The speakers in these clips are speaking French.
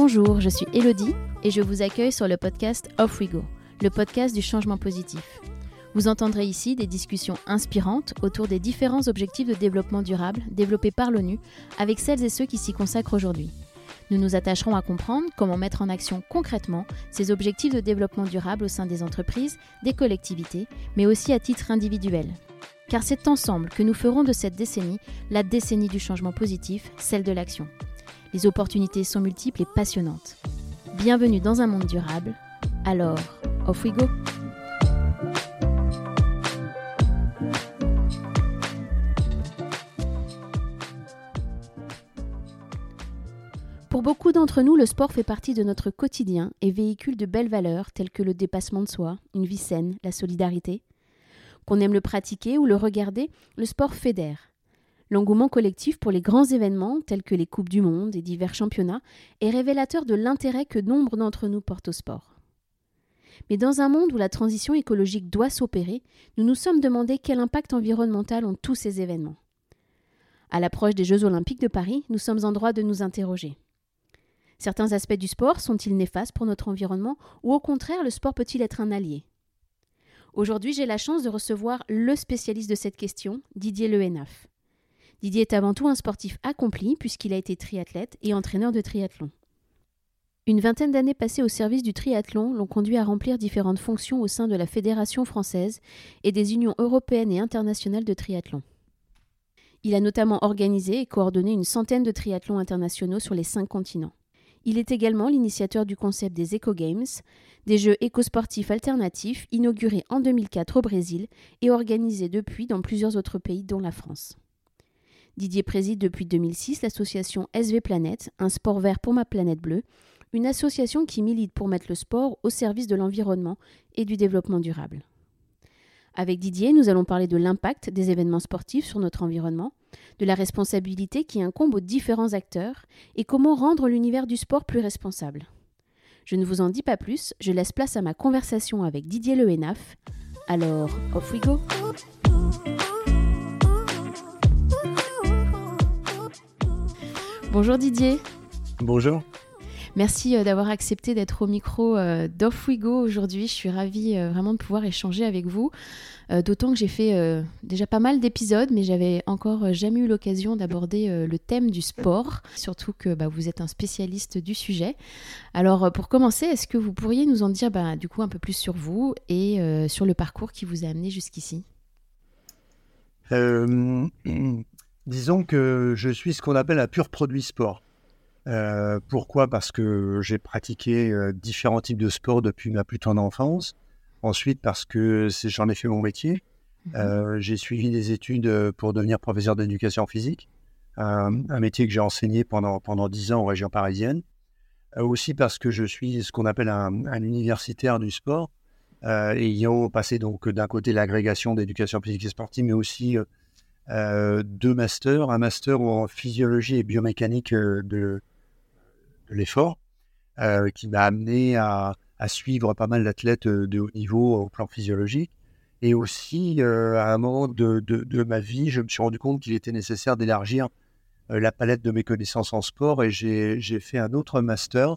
Bonjour, je suis Elodie et je vous accueille sur le podcast Off We Go, le podcast du changement positif. Vous entendrez ici des discussions inspirantes autour des différents objectifs de développement durable développés par l'ONU avec celles et ceux qui s'y consacrent aujourd'hui. Nous nous attacherons à comprendre comment mettre en action concrètement ces objectifs de développement durable au sein des entreprises, des collectivités, mais aussi à titre individuel. Car c'est ensemble que nous ferons de cette décennie la décennie du changement positif, celle de l'action. Les opportunités sont multiples et passionnantes. Bienvenue dans un monde durable. Alors, off we go! Pour beaucoup d'entre nous, le sport fait partie de notre quotidien et véhicule de belles valeurs telles que le dépassement de soi, une vie saine, la solidarité. Qu'on aime le pratiquer ou le regarder, le sport fédère. L'engouement collectif pour les grands événements tels que les Coupes du Monde et divers championnats est révélateur de l'intérêt que nombre d'entre nous portent au sport. Mais dans un monde où la transition écologique doit s'opérer, nous nous sommes demandé quel impact environnemental ont tous ces événements. À l'approche des Jeux Olympiques de Paris, nous sommes en droit de nous interroger. Certains aspects du sport sont-ils néfastes pour notre environnement ou au contraire, le sport peut-il être un allié ? Aujourd'hui, j'ai la chance de recevoir le spécialiste de cette question, Didier Le Hénaff. Didier est avant tout un sportif accompli puisqu'il a été triathlète et entraîneur de triathlon. Une vingtaine d'années passées au service du triathlon l'ont conduit à remplir différentes fonctions au sein de la Fédération française et des unions européennes et internationales de triathlon. Il a notamment organisé et coordonné une centaine de triathlons internationaux sur les 5 continents. Il est également l'initiateur du concept des Eco Games, des jeux écosportifs alternatifs inaugurés en 2004 au Brésil et organisés depuis dans plusieurs autres pays dont la France. Didier préside depuis 2006 l'association SV Planète, un sport vert pour ma planète bleue, une association qui milite pour mettre le sport au service de l'environnement et du développement durable. Avec Didier, nous allons parler de l'impact des événements sportifs sur notre environnement, de la responsabilité qui incombe aux différents acteurs et comment rendre l'univers du sport plus responsable. Je ne vous en dis pas plus, je laisse place à ma conversation avec Didier Le Hénaff. Alors, off we go! Bonjour Didier. Bonjour. Merci d'avoir accepté d'être au micro d'Off We Go aujourd'hui. Je suis ravie vraiment de pouvoir échanger avec vous. D'autant que j'ai fait déjà pas mal d'épisodes, mais j'avais encore jamais eu l'occasion d'aborder le thème du sport. Surtout que vous êtes un spécialiste du sujet. Alors pour commencer, est-ce que vous pourriez nous en dire du coup un peu plus sur vous et sur le parcours qui vous a amené jusqu'ici ? Disons que je suis ce qu'on appelle un pur produit sport. Pourquoi ? Parce que j'ai pratiqué différents types de sports depuis ma plus tendre enfance. Ensuite, parce que j'en ai fait mon métier. J'ai suivi des études pour devenir professeur d'éducation physique, un métier que j'ai enseigné pendant 10 ans en région parisienne. Aussi parce que je suis ce qu'on appelle un universitaire du sport, ayant passé donc d'un côté l'agrégation d'éducation physique et sportive, mais aussi 2 masters, un master en physiologie et biomécanique de l'effort, qui m'a amené à suivre pas mal d'athlètes de haut niveau au plan physiologique. Et aussi, à un moment de ma vie, je me suis rendu compte qu'il était nécessaire d'élargir la palette de mes connaissances en sport et j'ai fait un autre master,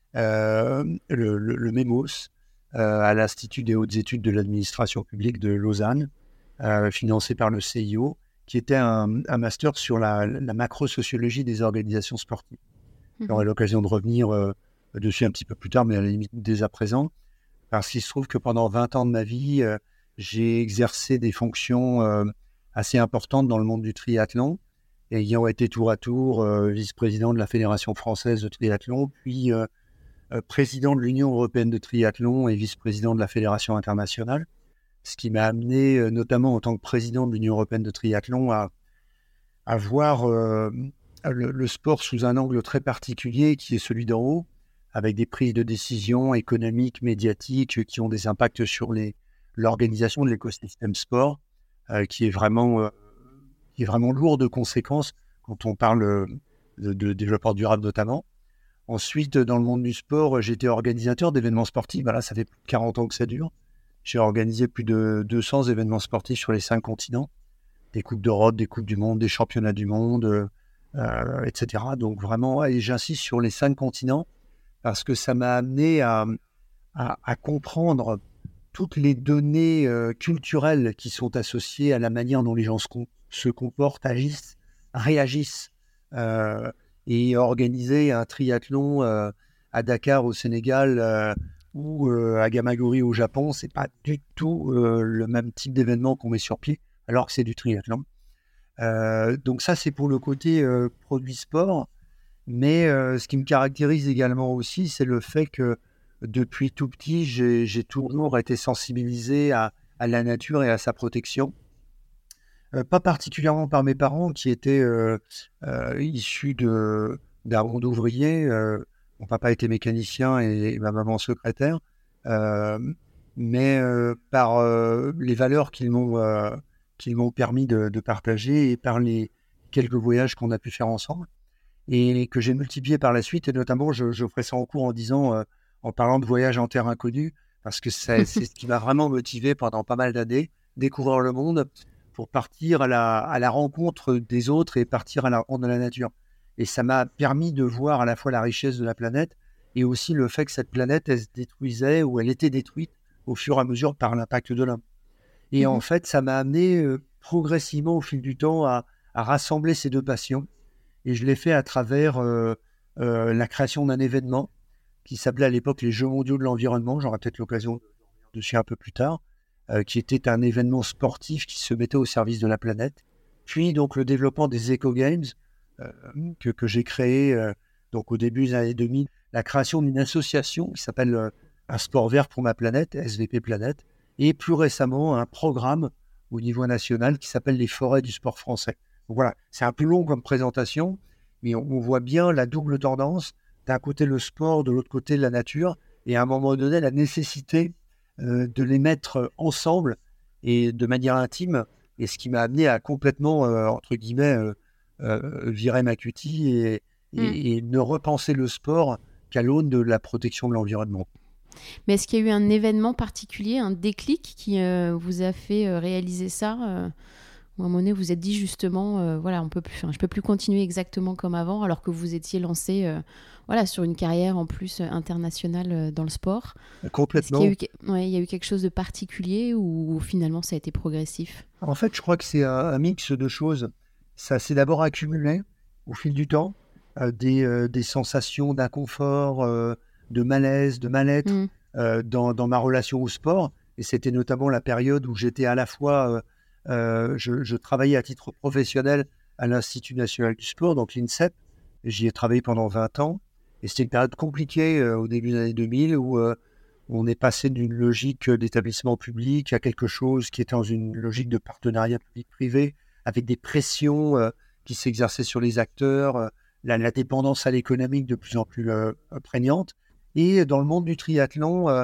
le MEMOS, à l'Institut des hautes études de l'administration publique de Lausanne, financé par le CIO, qui était un master sur la macro-sociologie des organisations sportives. J'aurai l'occasion de revenir dessus un petit peu plus tard, mais à la limite dès à présent, parce qu'il se trouve que pendant 20 ans de ma vie, j'ai exercé des fonctions assez importantes dans le monde du triathlon, ayant été tour à tour vice-président de la Fédération française de triathlon, puis président de l'Union européenne de triathlon et vice-président de la Fédération internationale, ce qui m'a amené, notamment en tant que président de l'Union européenne de triathlon, à voir le sport sous un angle très particulier qui est celui d'en haut, avec des prises de décision économiques, médiatiques, qui ont des impacts sur l'organisation de l'écosystème sport, qui est vraiment lourd de conséquences quand on parle de développement durable notamment. Ensuite, dans le monde du sport, j'étais organisateur d'événements sportifs. Là, ça fait plus de 40 ans que ça dure. J'ai organisé plus de 200 événements sportifs sur les 5 continents, des Coupes d'Europe, des Coupes du Monde, des Championnats du Monde, etc. Donc vraiment, et j'insiste sur les 5 continents, parce que ça m'a amené à comprendre toutes les données culturelles qui sont associées à la manière dont les gens se comportent, agissent, réagissent. Et organiser un triathlon à Dakar au Sénégal ou à Gamagori au Japon, c'est pas du tout le même type d'événement qu'on met sur pied, alors que c'est du triathlon. Donc ça, c'est pour le côté produit sport. Mais ce qui me caractérise également aussi, c'est le fait que depuis tout petit, j'ai toujours été sensibilisé à la nature et à sa protection. Pas particulièrement par mes parents qui étaient issus d'un monde ouvrier. Mon papa était mécanicien et ma maman secrétaire. Mais par les valeurs qu'ils m'ont permis de partager et par les quelques voyages qu'on a pu faire ensemble et que j'ai multiplié par la suite. Et notamment, je ferai ça en cours en disant, en parlant de voyage en terre inconnue, parce que c'est ce qui m'a vraiment motivé pendant pas mal d'années, découvrir le monde pour partir à la rencontre des autres et partir à la rencontre de la nature. Et ça m'a permis de voir à la fois la richesse de la planète et aussi le fait que cette planète, elle se détruisait ou elle était détruite au fur et à mesure par l'impact de l'homme. Et en fait, ça m'a amené progressivement au fil du temps à rassembler ces deux passions. Et je l'ai fait à travers la création d'un événement qui s'appelait à l'époque les Jeux mondiaux de l'environnement. J'aurai peut-être l'occasion de revenir dessus un peu plus tard. Qui était un événement sportif qui se mettait au service de la planète. Puis donc le développement des Eco Games que j'ai créé donc au début des années 2000, la création d'une association qui s'appelle Un sport vert pour ma planète, SVP Planète, et plus récemment un programme au niveau national qui s'appelle les forêts du sport français. Donc voilà, c'est un peu long comme présentation, mais on voit bien la double tendance, d'un côté le sport, de l'autre côté la nature, et à un moment donné la nécessité de les mettre ensemble et de manière intime, et ce qui m'a amené à complètement, entre guillemets, virer ma cutie et ne repenser le sport qu'à l'aune de la protection de l'environnement. Mais est-ce qu'il y a eu un événement particulier, un déclic qui vous a fait réaliser ça où à un moment donné vous vous êtes dit justement, voilà, je peux plus continuer exactement comme avant, alors que vous étiez lancé sur une carrière en plus internationale dans le sport. Complètement. Est-ce qu'il y a eu quelque chose de particulier ou finalement ça a été progressif? En fait, je crois que c'est un mix de choses. Ça s'est d'abord accumulé au fil du temps, des sensations d'inconfort, de malaise, de mal-être dans ma relation au sport. Et c'était notamment la période où j'étais à la fois, je travaillais à titre professionnel à l'Institut national du sport, donc l'INSEP. J'y ai travaillé pendant 20 ans. Et c'était une période compliquée au début des années 2000 où on est passé d'une logique d'établissement public à quelque chose qui était dans une logique de partenariat public-privé, avec des pressions qui s'exerçaient sur les acteurs, la dépendance à l'économique de plus en plus prégnante. Et dans le monde du triathlon,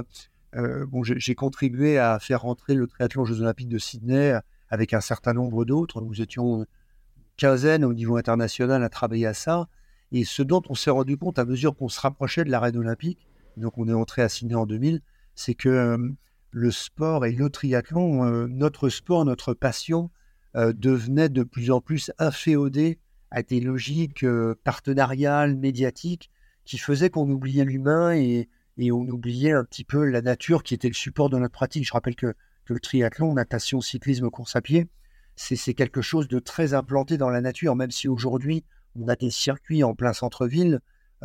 j'ai contribué à faire rentrer le triathlon aux Jeux Olympiques de Sydney avec un certain nombre d'autres. Nous étions une quinzaine au niveau international à travailler à ça. Et ce dont on s'est rendu compte à mesure qu'on se rapprochait de l'arène olympique, donc on est entré à Sydney en 2000, c'est que le sport et le triathlon, notre sport, notre passion, devenait de plus en plus inféodé à des logiques partenariales, médiatiques, qui faisaient qu'on oubliait l'humain et on oubliait un petit peu la nature qui était le support de notre pratique. Je rappelle que le triathlon, natation, cyclisme, course à pied, c'est quelque chose de très implanté dans la nature, même si aujourd'hui, on a des circuits en plein centre-ville.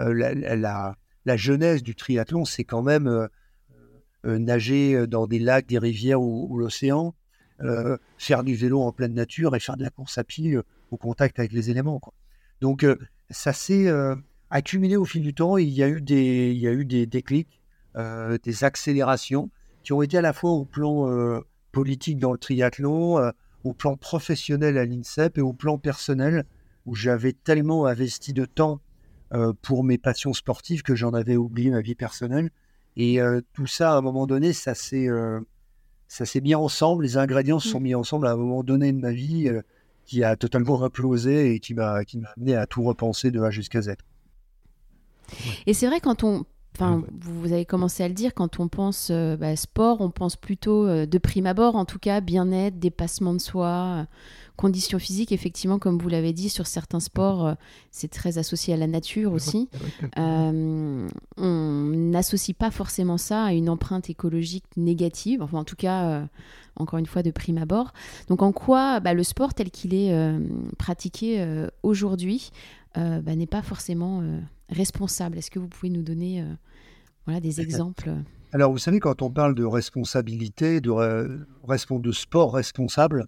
La genèse du triathlon, c'est quand même nager dans des lacs, des rivières ou l'océan, faire du vélo en pleine nature et faire de la course à pied au contact avec les éléments, quoi. Donc, ça s'est accumulé au fil du temps et il y a eu des déclics, des accélérations qui ont été à la fois au plan politique dans le triathlon, au plan professionnel à l'INSEP et au plan personnel où j'avais tellement investi de temps pour mes passions sportives que j'en avais oublié ma vie personnelle. Et tout ça, à un moment donné, ça s'est mis ensemble, les ingrédients se sont mis ensemble à un moment donné de ma vie qui a totalement implosé et qui m'a amené à tout repenser de A jusqu'à Z. Et c'est vrai, quand on enfin, vous avez commencé à le dire, quand on pense sport, on pense plutôt de prime abord, en tout cas, bien-être, dépassement de soi, conditions physiques. Effectivement, comme vous l'avez dit, sur certains sports, c'est très associé à la nature aussi. On n'associe pas forcément ça à une empreinte écologique négative, enfin, en tout cas, encore une fois, de prime abord. Donc, en quoi le sport tel qu'il est pratiqué aujourd'hui n'est pas forcément responsable? Est-ce que vous pouvez nous donner des exemples? Alors, vous savez, quand on parle de responsabilité, de sport responsable,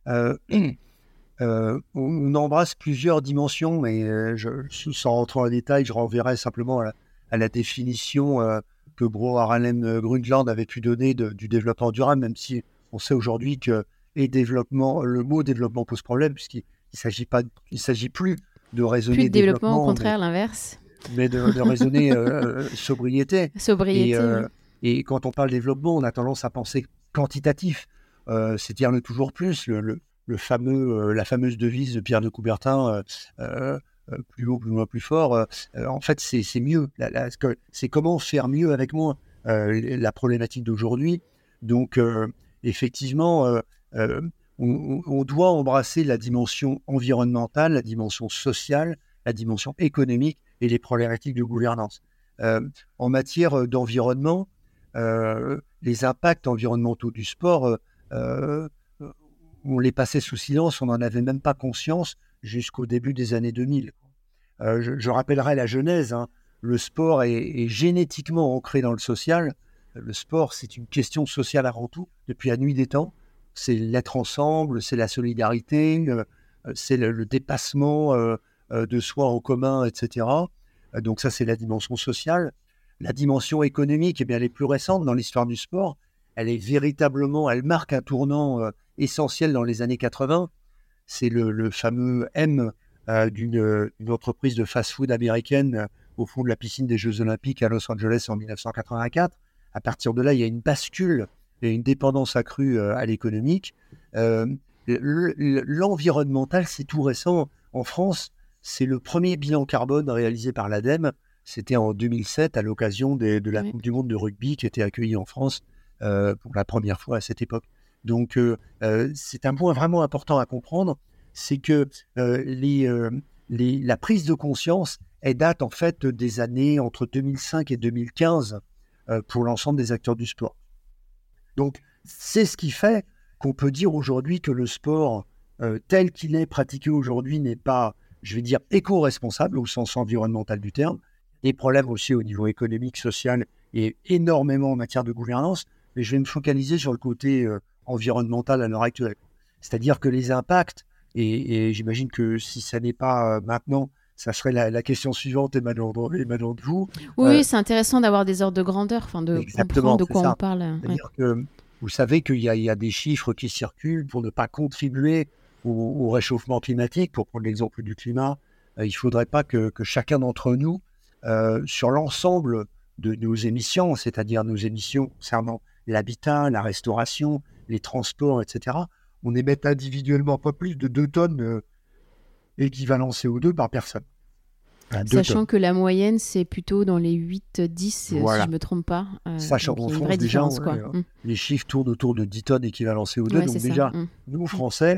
on embrasse plusieurs dimensions, mais sans rentrer en détail, je renverrai simplement à la définition que Gro Harlem Brundtland avait pu donner du développement durable, même si on sait aujourd'hui que le mot développement pose problème, puisqu'il ne s'agit plus de raisonner plus de développement, au développement, contraire, l'inverse. mais de raisonner sobriété. Sobriété. Et quand on parle développement, on a tendance à penser quantitatif, c'est-à-dire le toujours plus, la fameuse devise de Pierre de Coubertin, plus haut, plus loin, plus fort. En fait, c'est mieux. C'est comment faire mieux avec moins, la problématique d'aujourd'hui. Donc, effectivement, on doit embrasser la dimension environnementale, la dimension sociale, la dimension économique et les problématiques de gouvernance. En matière d'environnement, les impacts environnementaux du sport, on les passait sous silence, on n'en avait même pas conscience jusqu'au début des années 2000. Je rappellerai la genèse, hein. Le sport est génétiquement ancré dans le social. Le sport, c'est une question sociale avant tout, depuis la nuit des temps. C'est l'être ensemble, c'est la solidarité, c'est le dépassement de soi en commun, etc. Donc ça, c'est la dimension sociale. La dimension économique, eh bien, elle est plus récente dans l'histoire du sport. Elle marque un tournant essentiel dans les années 80. C'est le fameux M d'une entreprise de fast-food américaine au fond de la piscine des Jeux Olympiques à Los Angeles en 1984. À partir de là, il y a une bascule et une dépendance accrue à l'économique. L'environnemental, c'est tout récent. En France, c'est le premier bilan carbone réalisé par l'ADEME. C'était en 2007 à l'occasion de la Coupe du Monde de rugby qui était accueillie en France pour la première fois à cette époque. Donc, c'est un point vraiment important à comprendre, c'est que la prise de conscience, elle date en fait des années entre 2005 et 2015 pour l'ensemble des acteurs du sport. Donc, c'est ce qui fait qu'on peut dire aujourd'hui que le sport tel qu'il est pratiqué aujourd'hui n'est pas, je vais dire, éco-responsable au sens environnemental du terme. Des problèmes aussi au niveau économique, social et énormément en matière de gouvernance, mais je vais me focaliser sur le côté environnemental à l'heure actuelle. C'est-à-dire que les impacts, et j'imagine que si ça n'est pas maintenant, ça serait la question suivante émanant de vous. Oui, c'est intéressant d'avoir des ordres de grandeur, de comprendre de quoi on parle. C'est-à-dire que vous savez qu'il y a des chiffres qui circulent pour ne pas contribuer au réchauffement climatique. Pour prendre l'exemple du climat, il ne faudrait pas que chacun d'entre nous, sur l'ensemble de nos émissions, c'est-à-dire nos émissions concernant l'habitat, la restauration, les transports, etc., on émette individuellement pas plus de 2 tonnes équivalent CO2 par personne. Sachant que la moyenne, c'est plutôt dans les 8-10, voilà. Si je ne me trompe pas. Sachant qu'en France, déjà, les chiffres tournent autour de 10 tonnes équivalent CO2. Ouais, donc déjà, nous, Français...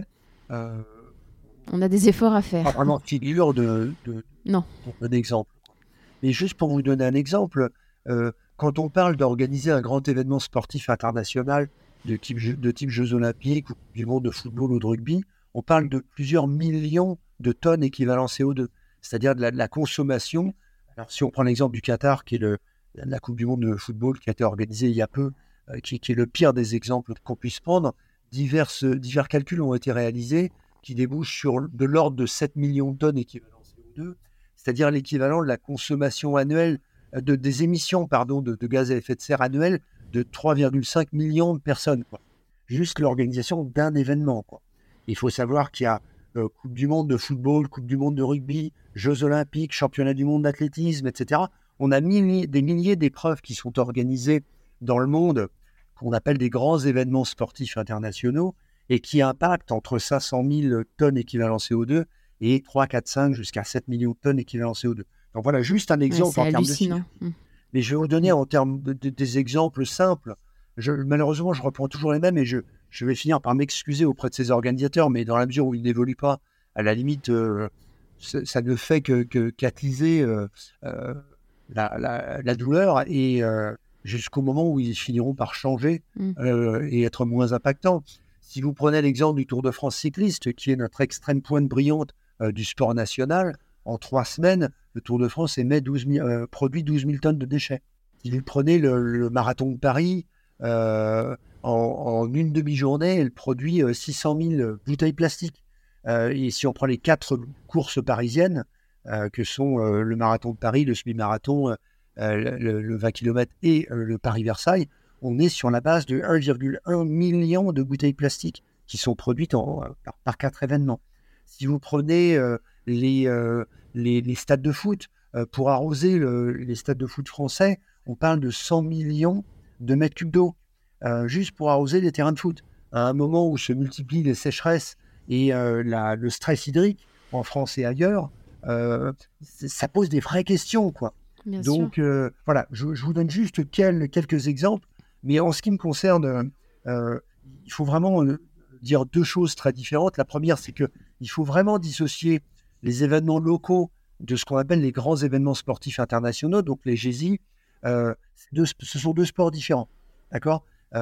on a des efforts à faire. Pas vraiment figure non. Un exemple. Mais juste pour vous donner un exemple, quand on parle d'organiser un grand événement sportif international de type Jeux Olympiques ou du monde de football ou de rugby, on parle de plusieurs millions de tonnes équivalent CO2, c'est-à-dire de la consommation. Alors, si on prend l'exemple du Qatar, qui est la Coupe du monde de football qui a été organisée il y a peu, qui est le pire des exemples qu'on puisse prendre, divers calculs ont été réalisés qui débouchent sur de l'ordre de 7 millions de tonnes équivalent CO2, c'est-à-dire l'équivalent de la consommation annuelle, des émissions de gaz à effet de serre annuelles de 3,5 millions de personnes, quoi. Juste l'organisation d'un événement, quoi. Il faut savoir qu'il y a Coupe du monde de football, Coupe du monde de rugby, Jeux olympiques, Championnat du monde d'athlétisme, etc. On a des milliers d'épreuves qui sont organisées dans le monde, qu'on appelle des grands événements sportifs internationaux, et qui impactent entre 500 000 tonnes équivalent CO2 et 3, 4, 5 jusqu'à 7 millions de tonnes équivalent CO2. Donc voilà, juste un exemple en termes de chiffres. Mais je vais vous donner en termes des exemples simples. Malheureusement, je reprends toujours les mêmes et je vais finir par m'excuser auprès de ces organisateurs, mais dans la mesure où ils n'évoluent pas, à la limite, ça ne fait qu'attiser la douleur et jusqu'au moment où ils finiront par changer et être moins impactants. Si vous prenez l'exemple du Tour de France cycliste, qui est notre extrême pointe brillante du sport national, en 3 semaines, le Tour de France produit 12 000 tonnes de déchets. Si vous prenez le marathon de Paris, en une demi-journée, elle produit 600 000 bouteilles plastiques. Et si on prend les 4 courses parisiennes, que sont le marathon de Paris, le semi-marathon, le 20 km et le Paris-Versailles, on est sur la base de 1,1 million de bouteilles plastiques qui sont produites par 4 événements. Si vous prenez les stades de foot, pour arroser les stades de foot français, on parle de 100 millions de mètres cubes d'eau, juste pour arroser les terrains de foot. À un moment où se multiplient les sécheresses et le stress hydrique en France et ailleurs, ça pose des vraies questions, quoi. Bien Donc, voilà, je vous donne juste quelques exemples. Mais en ce qui me concerne, il faut vraiment dire 2 choses très différentes. La première, c'est qu'il faut vraiment dissocier les événements locaux de ce qu'on appelle les grands événements sportifs internationaux, donc les GESI. Ce sont 2 sports différents, d'accord,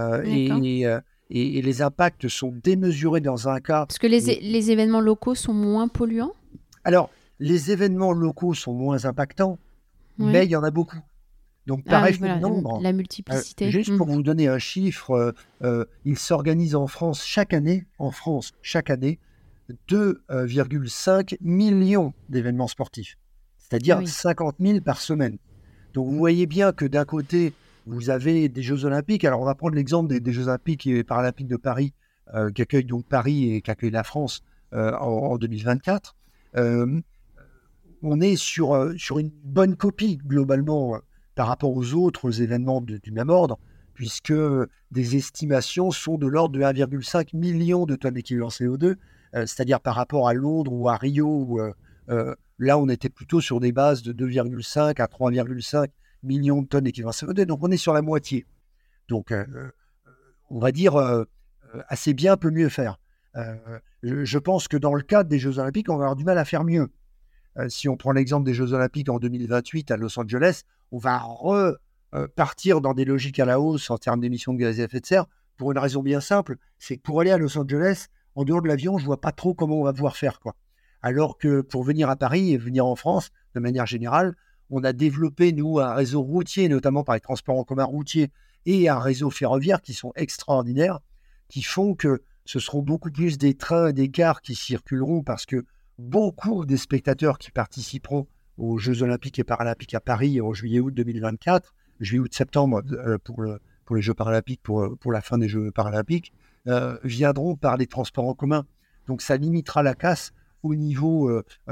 et les impacts sont démesurés dans un cas. Parce que les événements locaux sont moins polluants ? Alors, les événements locaux sont moins impactants, mais il y en a beaucoup. Donc, par effet de nombre, la multiplicité. Juste pour vous donner un chiffre, il s'organise en France chaque année, 2,5 millions d'événements sportifs, c'est-à-dire 50 000 par semaine. Donc, vous voyez bien que d'un côté, vous avez des Jeux Olympiques. Alors, on va prendre l'exemple des Jeux Olympiques et Paralympiques de Paris, qui accueillent donc Paris et qui accueillent la France en 2024. On est sur une bonne copie, globalement, par rapport aux autres événements du même ordre, puisque des estimations sont de l'ordre de 1,5 million de tonnes d'équivalent CO2, c'est-à-dire par rapport à Londres ou à Rio, où là, on était plutôt sur des bases de 2,5 à 3,5 millions de tonnes d'équivalent CO2, donc on est sur la moitié. Donc, on va dire assez bien peut mieux faire. Je pense que dans le cadre des Jeux Olympiques, on va avoir du mal à faire mieux. Si on prend l'exemple des Jeux Olympiques en 2028 à Los Angeles, on va repartir dans des logiques à la hausse en termes d'émissions de gaz à effet de serre pour une raison bien simple, c'est que pour aller à Los Angeles, en dehors de l'avion, je ne vois pas trop comment on va pouvoir faire, quoi. Alors que pour venir à Paris et venir en France, de manière générale, on a développé, nous, un réseau routier, notamment par les transports en commun routiers, et un réseau ferroviaire qui sont extraordinaires, qui font que ce seront beaucoup plus des trains et des gares qui circuleront parce que beaucoup des spectateurs qui participeront aux Jeux Olympiques et Paralympiques à Paris en juillet-août 2024, juillet-août-septembre pour les Jeux Paralympiques, pour la fin des Jeux Paralympiques, viendront par les transports en commun. Donc ça limitera la casse au niveau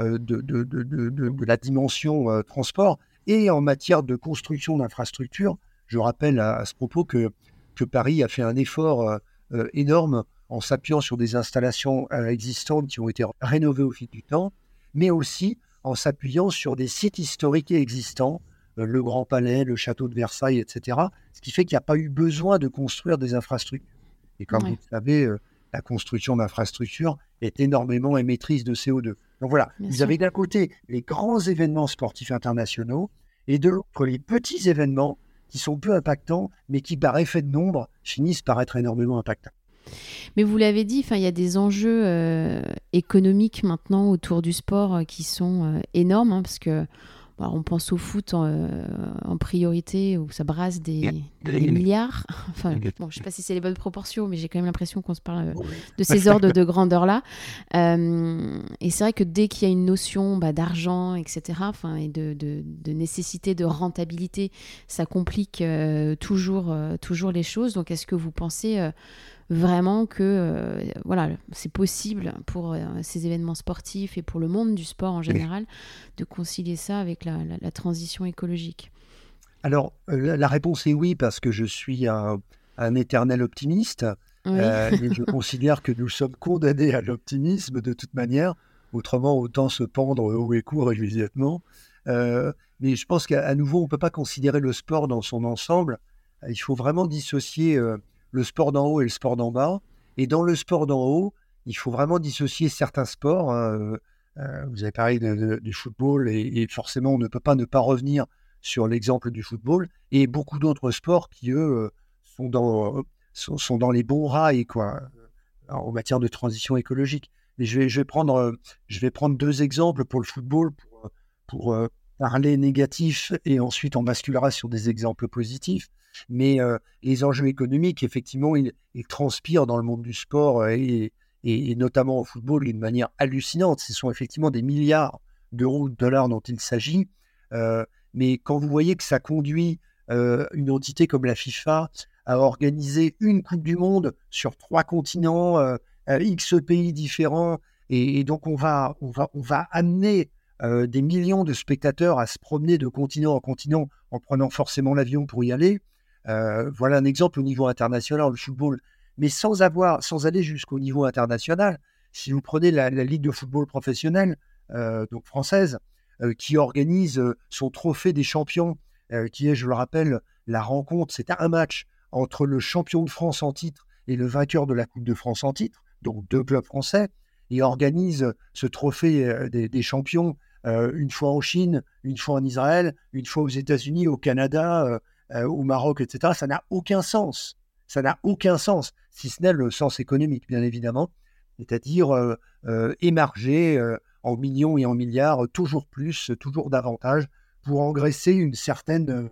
de la dimension transport et en matière de construction d'infrastructures. Je rappelle à ce propos que Paris a fait un effort énorme en s'appuyant sur des installations existantes qui ont été rénovées au fil du temps, mais aussi en s'appuyant sur des sites historiques existants, le Grand Palais, le Château de Versailles, etc., ce qui fait qu'il n'y a pas eu besoin de construire des infrastructures. Et comme vous le savez, la construction d'infrastructures est énormément émettrice de CO2. Donc voilà, vous avez d'un côté les grands événements sportifs internationaux et de l'autre les petits événements qui sont peu impactants, mais qui par effet de nombre finissent par être énormément impactants. Mais vous l'avez dit, il y a des enjeux économiques maintenant autour du sport qui sont énormes, parce que on pense au foot en priorité, où ça brasse des milliards. Enfin, je ne sais pas si c'est les bonnes proportions, mais j'ai quand même l'impression qu'on se parle de ces ordres de grandeur-là. Et c'est vrai que dès qu'il y a une notion d'argent, etc., et de nécessité de rentabilité, ça complique toujours les choses. Donc, est-ce que vous pensez vraiment que c'est possible pour ces événements sportifs et pour le monde du sport en général de concilier ça avec la transition écologique? Alors, la réponse est oui, parce que je suis un éternel optimiste. Oui. Et je considère que nous sommes condamnés à l'optimisme de toute manière. Autrement, autant se pendre haut et court immédiatement. Mais je pense qu'à nouveau, on ne peut pas considérer le sport dans son ensemble. Il faut vraiment dissocier le sport d'en haut et le sport d'en bas. Et dans le sport d'en haut, il faut vraiment dissocier certains sports. Vous avez parlé du football et forcément, on ne peut pas ne pas revenir sur l'exemple du football et beaucoup d'autres sports qui, eux, sont dans les bons rails, quoi, en matière de transition écologique. Mais je vais prendre 2 exemples pour le football pour parler négatif et ensuite on basculera sur des exemples positifs. Mais les enjeux économiques, effectivement, ils transpirent dans le monde du sport et notamment au football d'une manière hallucinante. Ce sont effectivement des milliards d'euros, de dollars dont il s'agit. Mais quand vous voyez que ça conduit une entité comme la FIFA à organiser une Coupe du Monde sur 3 continents, X pays différents, et donc on va amener des millions de spectateurs à se promener de continent en continent en prenant forcément l'avion pour y aller. Voilà un exemple au niveau international, le football. Mais sans aller jusqu'au niveau international, si vous prenez la Ligue de football professionnelle, donc française, qui organise son trophée des champions, qui est, je le rappelle, la rencontre, c'est un match entre le champion de France en titre et le vainqueur de la Coupe de France en titre, donc 2 clubs français, et organise ce trophée des champions une fois en Chine, une fois en Israël, une fois aux États-Unis, au Canada, au Maroc, etc. Ça n'a aucun sens. Ça n'a aucun sens, si ce n'est le sens économique, bien évidemment, c'est-à-dire émarger en millions et en milliards, toujours plus, toujours davantage, pour engraisser une certaine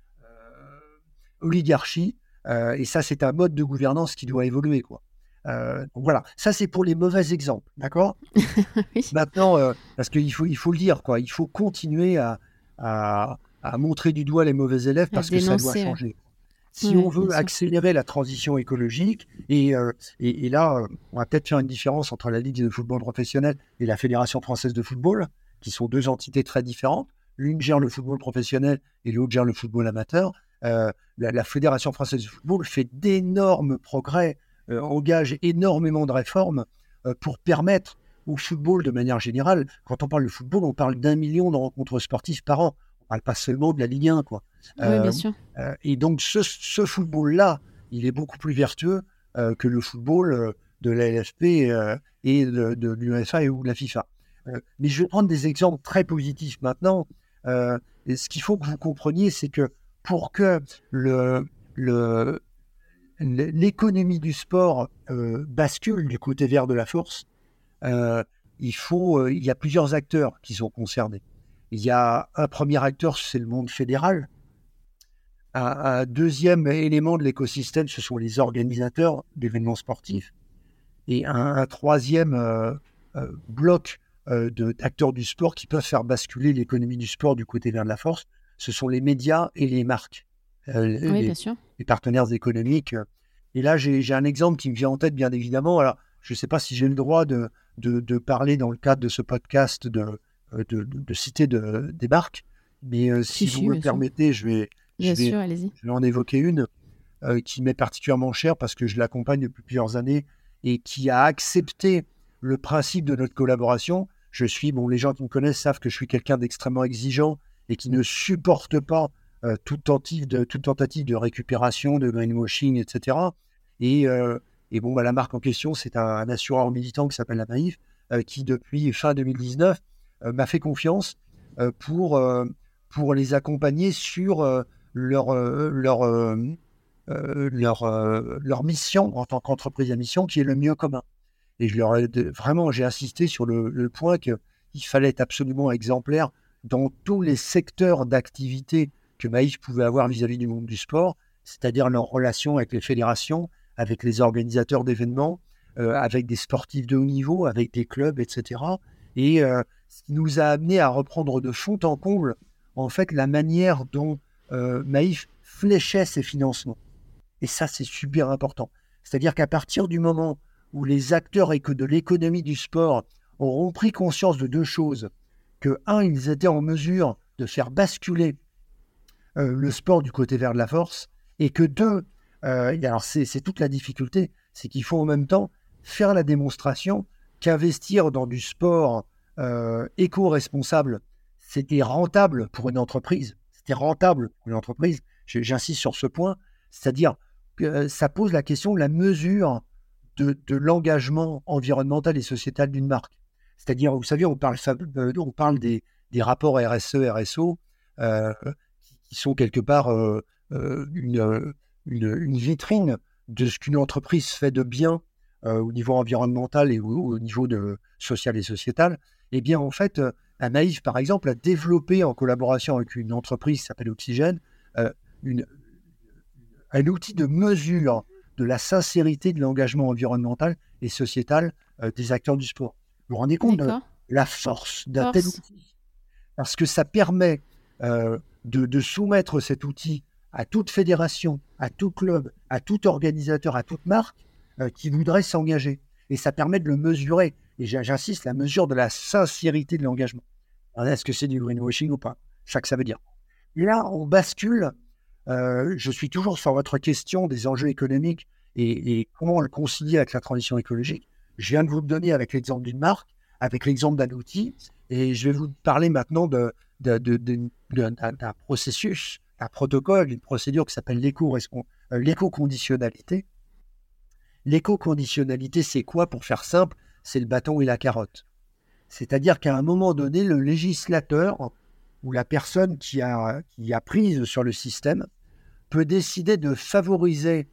oligarchie. Et ça, c'est un mode de gouvernance qui doit évoluer, quoi. Donc voilà, ça c'est pour les mauvais exemples, d'accord? Oui. Maintenant, parce qu'il faut le dire, quoi, il faut continuer à montrer du doigt les mauvais élèves parce que ça doit changer. Si on veut accélérer la transition écologique, et là, on va peut-être faire une différence entre la Ligue de football professionnel et la Fédération française de football, qui sont 2 entités très différentes. L'une gère le football professionnel et l'autre gère le football amateur. La Fédération française de football fait d'énormes progrès, engage énormément de réformes pour permettre au football de manière générale. Quand on parle de football, on parle d'1 million de rencontres sportives par an. On ne parle pas seulement de la Ligue 1, quoi. Oui, bien sûr. Et donc, ce football-là, il est beaucoup plus vertueux que le football de la LFP et de l'UEFA ou de la FIFA. Mais je vais prendre des exemples très positifs maintenant. Et ce qu'il faut que vous compreniez, c'est que pour que l'économie du sport bascule du côté vert de la force, il y a plusieurs acteurs qui sont concernés. Il y a un premier acteur, c'est le monde fédéral. Un deuxième élément de l'écosystème, ce sont les organisateurs d'événements sportifs. Et un troisième bloc d'acteurs du sport qui peuvent faire basculer l'économie du sport du côté vers de la force, ce sont les médias et les marques, bien sûr. les partenaires économiques. Et là, j'ai un exemple qui me vient en tête, bien évidemment. Alors, je ne sais pas si j'ai le droit de parler dans le cadre de ce podcast, de citer des marques, mais si vous me le permettez, je vais en évoquer une qui m'est particulièrement chère parce que je l'accompagne depuis plusieurs années et qui a accepté le principe de notre collaboration. Les gens qui me connaissent savent que je suis quelqu'un d'extrêmement exigeant et qui ne supporte pas toute tentative de récupération, de greenwashing, etc. La marque en question, c'est un assureur militant qui s'appelle la Maïf, qui depuis fin 2019 m'a fait confiance pour les accompagner sur leur mission en tant qu'entreprise à mission, qui est le mieux commun. Et j'ai insisté sur le point qu'il fallait être absolument exemplaire dans tous les secteurs d'activité que Maïf pouvait avoir vis-à-vis du monde du sport, c'est-à-dire leur relation avec les fédérations, avec les organisateurs d'événements, avec des sportifs de haut niveau, avec des clubs, etc. Et ce qui nous a amené à reprendre de fond en comble, en fait, la manière dont Maïf fléchait ses financements. Et ça, c'est super important. C'est-à-dire qu'à partir du moment où les acteurs de l'économie du sport auront pris conscience de 2 choses, que, ils étaient en mesure de faire basculer le sport du côté vers de la force, et que 2, alors c'est toute la difficulté, c'est qu'il faut en même temps faire la démonstration qu'investir dans du sport éco-responsable, c'était rentable pour une entreprise. C'était rentable pour une entreprise. J'insiste sur ce point. C'est-à-dire que ça pose la question de la mesure de l'engagement environnemental et sociétal d'une marque. C'est-à-dire, vous savez, on parle des rapports RSE, RSO, qui sont quelque part une vitrine de ce qu'une entreprise fait de bien au niveau environnemental et au niveau social et sociétal. Eh bien, en fait, Maïf, par exemple, a développé en collaboration avec une entreprise qui s'appelle Oxygène un outil de mesure de la sincérité de l'engagement environnemental et sociétal des acteurs du sport. Vous vous rendez compte de la force d'un tel outil? Parce que ça permet de soumettre cet outil à toute fédération, à tout club, à tout organisateur, à toute marque qui voudrait s'engager. Et ça permet de le mesurer. Et j'insiste, la mesure de la sincérité de l'engagement. Alors, est-ce que c'est du greenwashing ou pas? C'est ça que ça veut dire. Et là, on bascule. Je suis toujours sur votre question des enjeux économiques et comment on le concilie avec la transition écologique. Je viens de vous le donner avec l'exemple d'une marque, avec l'exemple d'un outil, et je vais vous parler maintenant d'un processus, un protocole, une procédure qui s'appelle l'éco-conditionnalité. L'éco-conditionnalité, c'est quoi? Pour faire simple, c'est le bâton et la carotte. C'est-à-dire qu'à un moment donné, le législateur ou la personne qui a prise sur le système peut décider de favoriser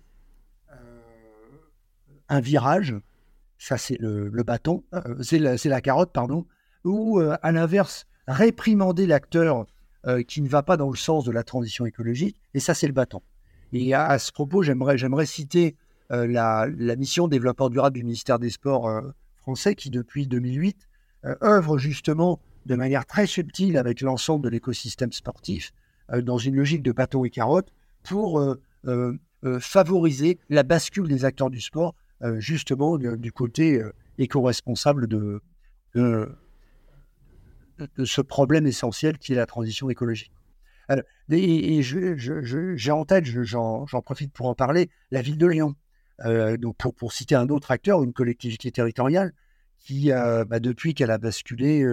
un virage, ça c'est le bâton, c'est la carotte, pardon, ou à l'inverse, réprimander l'acteur qui ne va pas dans le sens de la transition écologique, et ça c'est le bâton. Et à ce propos, j'aimerais citer la mission développement durable du ministère des Sports français qui, depuis 2008, œuvre justement de manière très subtile avec l'ensemble de l'écosystème sportif, dans une logique de bâton et carotte, pour favoriser la bascule des acteurs du sport, justement du côté éco-responsable de ce problème essentiel qui est la transition écologique. Et j'ai en tête, j'en profite pour en parler, la ville de Lyon. Donc pour citer un autre acteur, une collectivité territoriale, qui, depuis qu'elle a basculé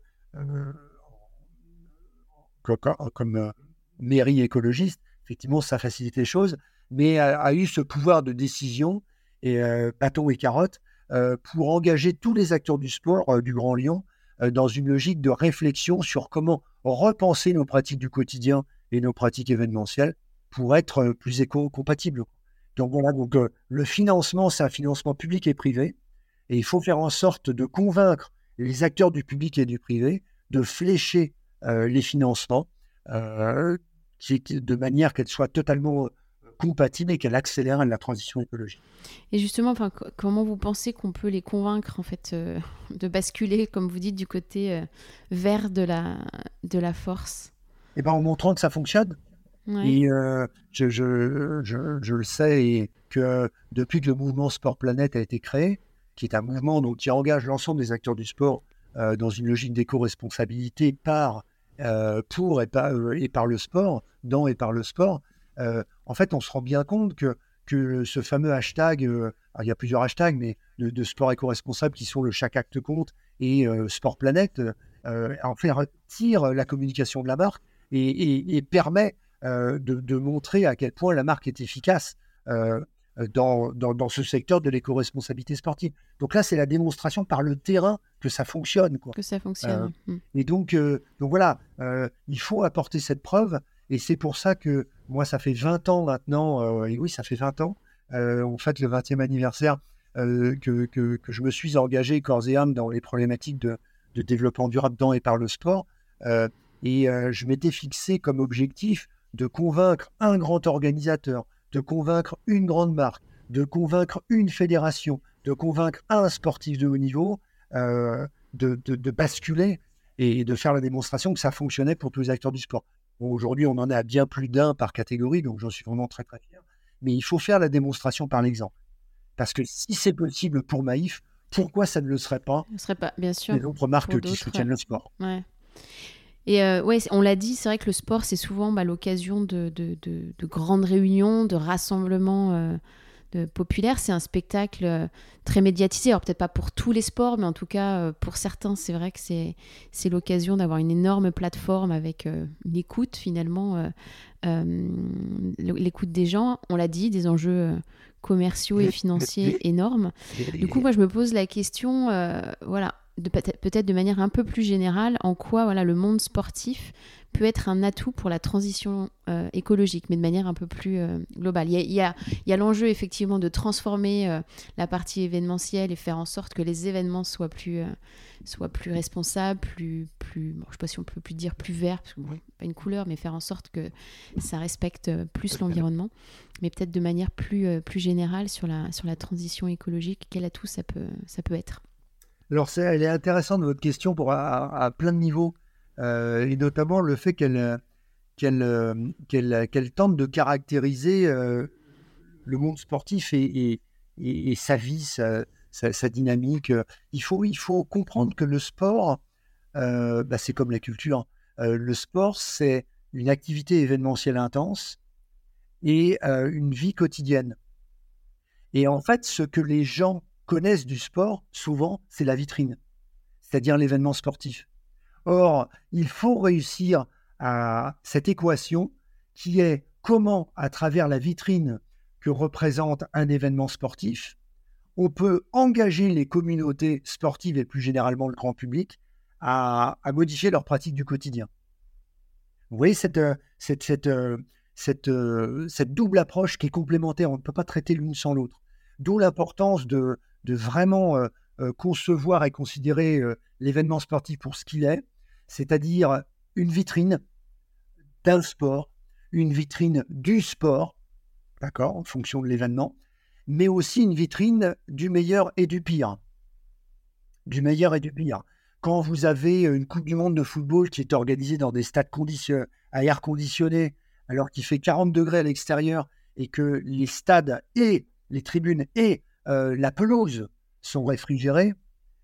comme mairie écologiste, effectivement, ça facilite les choses, mais a eu ce pouvoir de décision, et bâton et carotte, pour engager tous les acteurs du sport du Grand Lyon dans une logique de réflexion sur comment repenser nos pratiques du quotidien et nos pratiques événementielles pour être plus éco-compatibles. Donc voilà, le financement, c'est un financement public et privé, et il faut faire en sorte de convaincre les acteurs du public et du privé de flécher les financements de manière qu'elles soient totalement compatibles et qu'elles accélèrent la transition écologique. Et justement, comment vous pensez qu'on peut les convaincre en fait, de basculer, comme vous dites, du côté vert de la force? Eh ben, en montrant que ça fonctionne. Ouais. Et je le sais, et que depuis que le mouvement Sport Planète a été créé, qui est un mouvement donc, qui engage l'ensemble des acteurs du sport dans une logique d'éco-responsabilité pour et par le sport, dans et par le sport, en fait, on se rend bien compte que ce fameux hashtag, il y a plusieurs hashtags, mais de sport éco-responsable qui sont le Chaque acte compte et Sport Planète, en fait, retire la communication de la marque et permet de montrer à quel point la marque est efficace dans ce secteur de l'éco-responsabilité sportive. Donc là, c'est la démonstration par le terrain que ça fonctionne, quoi. Que ça fonctionne. Et donc voilà, il faut apporter cette preuve, et c'est pour ça que moi, ça fait 20 ans maintenant, et oui, ça fait 20 ans, en fait, le 20e anniversaire, que je me suis engagé corps et âme dans les problématiques de développement durable dans et par le sport, et je m'étais fixé comme objectif de convaincre un grand organisateur, de convaincre une grande marque, de convaincre une fédération, de convaincre un sportif de haut niveau, de basculer et de faire la démonstration que ça fonctionnait pour tous les acteurs du sport. Bon, aujourd'hui, on en est à bien plus d'un par catégorie, donc j'en suis vraiment très très fier. Mais il faut faire la démonstration par l'exemple. Parce que si c'est possible pour Maïf, pourquoi ça ne le serait pas? Ce serait pas, bien sûr. Les autres marques qui soutiennent le sport. Ouais. Et on l'a dit, c'est vrai que le sport, c'est souvent l'occasion de grandes réunions, de rassemblements populaire. C'est un spectacle très médiatisé. Alors peut-être pas pour tous les sports, mais en tout cas pour certains, c'est vrai que c'est l'occasion d'avoir une énorme plateforme avec une écoute finalement, l'écoute des gens. On l'a dit, des enjeux commerciaux et financiers énormes. Du coup, moi, je me pose la question, peut-être de manière un peu plus générale, en quoi le monde sportif peut être un atout pour la transition écologique, mais de manière un peu plus globale. Il y a l'enjeu effectivement de transformer la partie événementielle et faire en sorte que les événements soient plus responsables, plus je ne sais pas si on peut plus dire plus vert, parce que pas une couleur, mais faire en sorte que ça respecte plus l'environnement, mais peut-être de manière plus générale sur la transition écologique, quel atout ça peut être. Alors, elle est intéressante votre question à plein de niveaux, et notamment le fait qu'elle tente de caractériser le monde sportif et sa vie, sa dynamique. Il faut comprendre que le sport, c'est comme la culture. Le sport, c'est une activité événementielle intense et une vie quotidienne. Et en fait, ce que les gens connaissent du sport, souvent, c'est la vitrine, c'est-à-dire l'événement sportif. Or, il faut réussir à cette équation qui est comment, à travers la vitrine que représente un événement sportif, on peut engager les communautés sportives et plus généralement le grand public à modifier leurs pratiques du quotidien. Vous voyez cette double approche qui est complémentaire, on ne peut pas traiter l'une sans l'autre. D'où l'importance de vraiment concevoir et considérer l'événement sportif pour ce qu'il est, c'est-à-dire une vitrine d'un sport, une vitrine du sport, d'accord, en fonction de l'événement, mais aussi une vitrine du meilleur et du pire. Du meilleur et du pire. Quand vous avez une Coupe du Monde de football qui est organisée dans des stades à air conditionné, alors qu'il fait 40 degrés à l'extérieur et que les stades et les tribunes et la pelouse sont réfrigérés,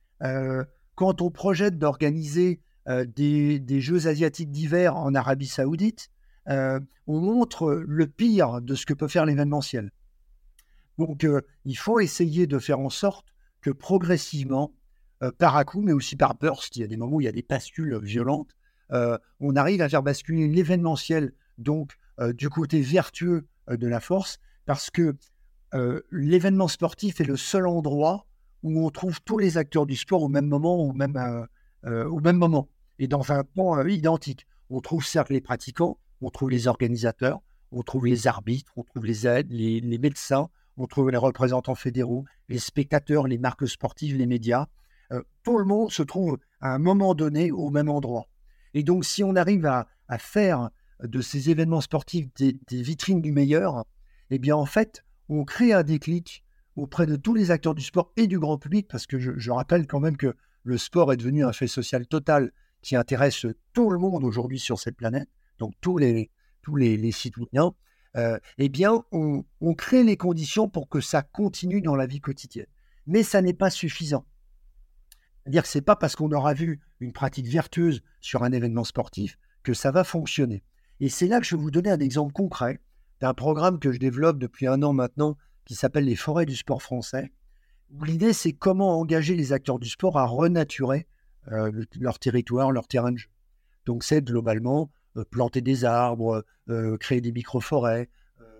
quand on projette d'organiser des Jeux asiatiques d'hiver en Arabie Saoudite, on montre le pire de ce que peut faire l'événementiel. Donc, il faut essayer de faire en sorte que progressivement, par à-coup, mais aussi par burst, il y a des moments où il y a des bascules violentes, on arrive à faire basculer l'événementiel, donc du côté vertueux de la force, parce que l'événement sportif est le seul endroit où on trouve tous les acteurs du sport au même moment, au même moment, et dans un temps identique. On trouve certes les pratiquants, on trouve les organisateurs, on trouve les arbitres, on trouve les aides, les médecins, on trouve les représentants fédéraux, les spectateurs, les marques sportives, les médias. Tout le monde se trouve à un moment donné au même endroit. Et donc, si on arrive à faire de ces événements sportifs des vitrines du meilleur, eh bien, en fait, on crée un déclic auprès de tous les acteurs du sport et du grand public, parce que je rappelle quand même que le sport est devenu un fait social total qui intéresse tout le monde aujourd'hui sur cette planète, donc tous les citoyens. Eh bien, on crée les conditions pour que ça continue dans la vie quotidienne. Mais ça n'est pas suffisant. C'est-à-dire que ce n'est pas parce qu'on aura vu une pratique vertueuse sur un événement sportif que ça va fonctionner. Et c'est là que je vais vous donner un exemple concret d'un programme que je développe depuis 1 an maintenant qui s'appelle les Forêts du sport français, où l'idée c'est comment engager les acteurs du sport à renaturer leur territoire, leur terrain de jeu. Donc c'est globalement planter des arbres, créer des micro-forêts,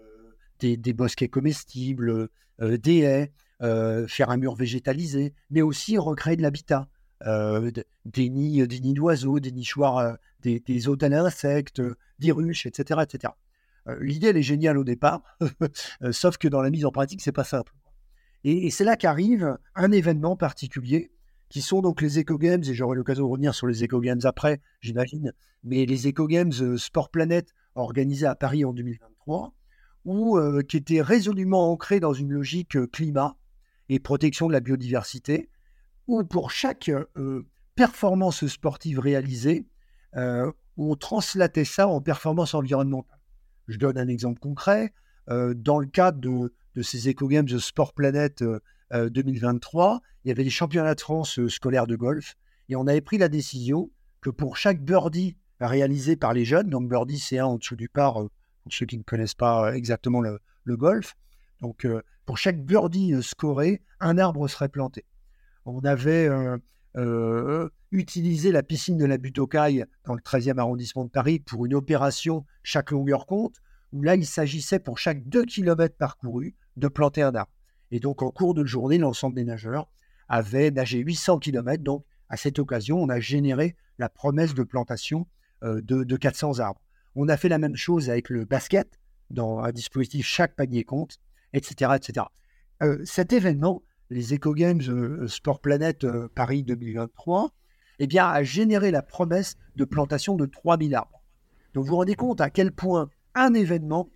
des bosquets comestibles, des haies, faire un mur végétalisé, mais aussi recréer de l'habitat, des nids d'oiseaux, des nichoirs, des hôtels à insectes, des ruches, etc. etc. L'idée, elle est géniale au départ, sauf que dans la mise en pratique, c'est pas simple. Et c'est là qu'arrive un événement particulier, qui sont donc les Eco Games, et j'aurai l'occasion de revenir sur les Eco Games après, j'imagine, mais les Eco Games Sport Planète, organisés à Paris en 2023, qui étaient résolument ancrés dans une logique climat et protection de la biodiversité, où pour chaque performance sportive réalisée, on translatait ça en performance environnementale. Je donne un exemple concret. Dans le cadre de ces Eco Games Sport Planète 2023, il y avait les championnats de France scolaires de golf, et on avait pris la décision que pour chaque birdie réalisé par les jeunes, donc birdie c'est un en dessous du par, pour ceux qui ne connaissent pas exactement le golf, Donc, pour chaque birdie scoré, un arbre serait planté. On avait utilisé la piscine de la Butte aux Cailles dans le 13e arrondissement de Paris pour une opération chaque longueur compte, où là, il s'agissait pour chaque 2 km parcourus de planter un arbre. Et donc, en cours de journée, l'ensemble des nageurs avaient nagé 800 km. Donc, à cette occasion, on a généré la promesse de plantation de 400 arbres. On a fait la même chose avec le basket, dans un dispositif chaque panier compte, etc. etc. Cet événement, les Eco Games Sport Planète Paris 2023, eh bien, a généré la promesse de plantation de 3000 arbres. Donc vous vous rendez compte à quel point un événement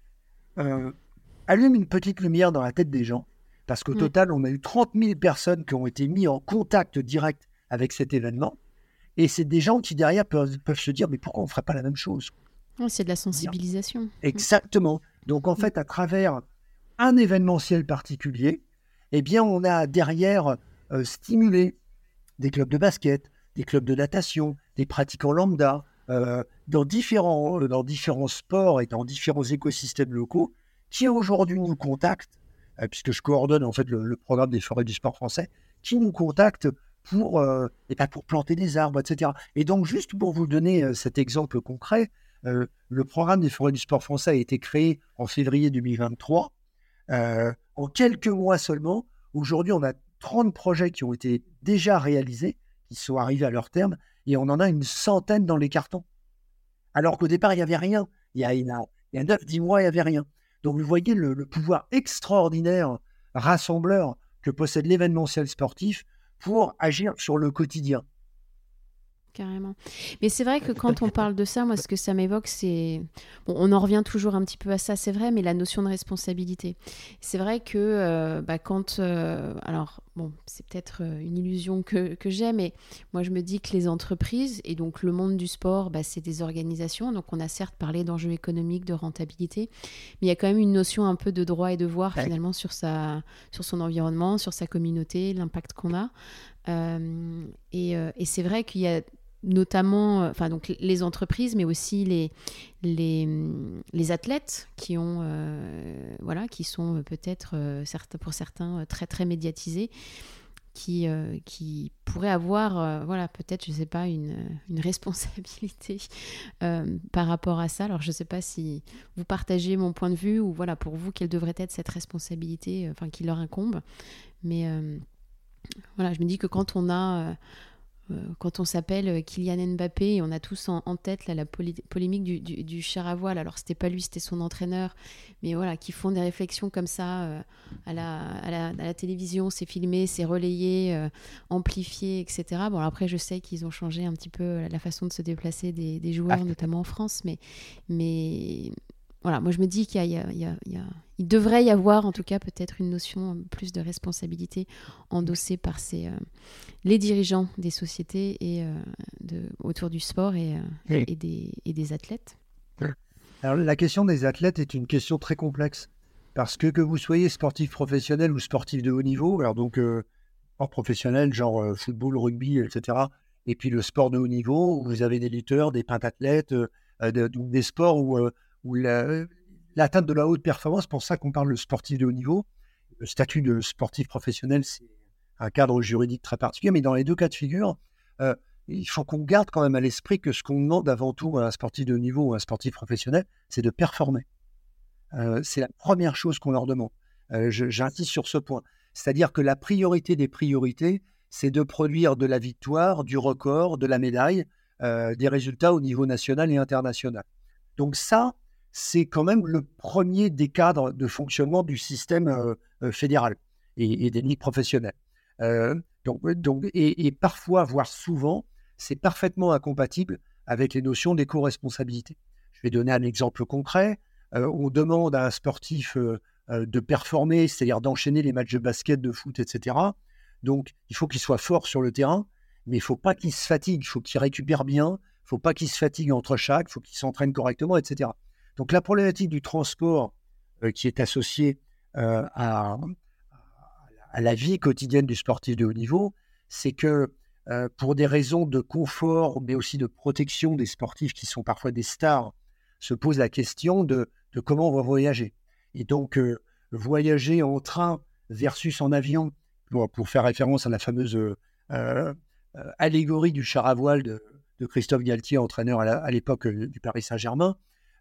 allume une petite lumière dans la tête des gens, parce qu'au total, on a eu 30 000 personnes qui ont été mises en contact direct avec cet événement, et c'est des gens qui derrière peuvent se dire, mais pourquoi on ne ferait pas la même chose? C'est de la sensibilisation. Exactement. Donc en fait, à travers un événementiel particulier, eh bien, on a derrière stimulé des clubs de basket, des clubs de natation, des pratiquants lambda, dans différents sports et dans différents écosystèmes locaux, qui aujourd'hui nous contactent, puisque je coordonne en fait le programme des forêts du sport français, qui nous contactent pour planter des arbres, etc. Et donc, juste pour vous donner cet exemple concret, le programme des forêts du sport français a été créé en février 2023. En quelques mois seulement, aujourd'hui, on a 30 projets qui ont été déjà réalisés, qui sont arrivés à leur terme, et on en a une centaine dans les cartons. Alors qu'au départ, il n'y avait rien. Il y a 9-10 mois, il n'y avait rien. Donc, vous voyez le pouvoir extraordinaire, rassembleur que possède l'événementiel sportif pour agir sur le quotidien. Carrément. Mais c'est vrai que quand on parle de ça, moi, ce que ça m'évoque, c'est... Bon, on en revient toujours un petit peu à ça, c'est vrai, mais la notion de responsabilité. C'est vrai que quand... alors, bon, c'est peut-être une illusion que j'ai, mais moi, je me dis que les entreprises, et donc le monde du sport, c'est des organisations. Donc, on a certes parlé d'enjeux économiques, de rentabilité, mais il y a quand même une notion un peu de droit et devoir, finalement, sur son environnement, sur sa communauté, l'impact qu'on a. Et c'est vrai qu'il y a notamment donc les entreprises, mais aussi les athlètes qui ont qui sont peut-être pour certains très très médiatisés, qui pourraient avoir peut-être, je sais pas, une responsabilité par rapport à ça. Alors je sais pas si vous partagez mon point de vue, ou pour vous, quelle devrait être cette responsabilité qui leur incombe, mais je me dis que quand on s'appelle Kylian Mbappé, et on a tous en tête la polémique du char à voile, alors c'était pas lui, c'était son entraîneur, mais qui font des réflexions comme ça à la télévision, c'est filmé, c'est relayé, amplifié, etc. Bon, alors après, je sais qu'ils ont changé un petit peu la façon de se déplacer des joueurs, notamment en France, mais moi je me dis il devrait y avoir en tout cas peut-être une notion plus de responsabilité endossée par les dirigeants des sociétés et autour du sport et des athlètes. Alors la question des athlètes est une question très complexe, parce que vous soyez sportif professionnel ou sportif de haut niveau, alors donc sport professionnel genre football, rugby, etc., et puis le sport de haut niveau, où vous avez des lutteurs, des pentathlètes, des sports où l'atteinte de la haute performance, pour ça qu'on parle de sportif de haut niveau. Le statut de sportif professionnel, c'est un cadre juridique très particulier, mais dans les deux cas de figure, il faut qu'on garde quand même à l'esprit que ce qu'on demande avant tout à un sportif de haut niveau ou à un sportif professionnel, c'est de performer. C'est la première chose qu'on leur demande. J'insiste sur ce point. C'est-à-dire que la priorité des priorités, c'est de produire de la victoire, du record, de la médaille, des résultats au niveau national et international. Donc ça, c'est quand même le premier des cadres de fonctionnement du système fédéral et des ligues professionnelles. Et parfois, voire souvent, c'est parfaitement incompatible avec les notions d'éco-responsabilité. Je vais donner un exemple concret. On demande à un sportif de performer, c'est-à-dire d'enchaîner les matchs de basket, de foot, etc. Donc, il faut qu'il soit fort sur le terrain, mais il ne faut pas qu'il se fatigue, il faut qu'il récupère bien, il ne faut pas qu'il se fatigue entre chaque, il faut qu'il s'entraîne correctement, etc. Donc, la problématique du transport qui est associée à la vie quotidienne du sportif de haut niveau, c'est que pour des raisons de confort, mais aussi de protection des sportifs qui sont parfois des stars, se pose la question de comment on va voyager. Et donc, voyager en train versus en avion, pour faire référence à la fameuse allégorie du char à voile de Christophe Galtier, entraîneur à l'époque du Paris Saint-Germain,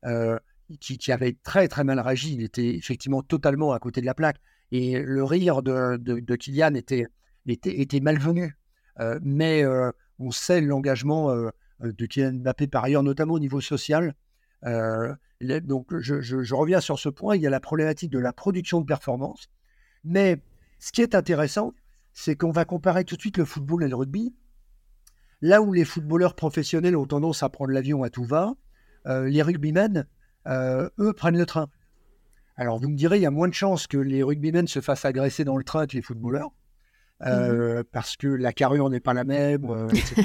qui avait très très mal réagi. Il était effectivement totalement à côté de la plaque. Et le rire de Kylian était malvenu. Mais on sait l'engagement de Kylian Mbappé par ailleurs, notamment au niveau social. Donc je reviens sur ce point. Il y a la problématique de la production de performance. Mais ce qui est intéressant, c'est qu'on va comparer tout de suite le football et le rugby. Là où les footballeurs professionnels ont tendance à prendre l'avion à tout va, les rugbymen, eux, prennent le train. Alors, vous me direz, il y a moins de chances que les rugbymen se fassent agresser dans le train que les footballeurs, parce que la carrure n'est pas la même, etc.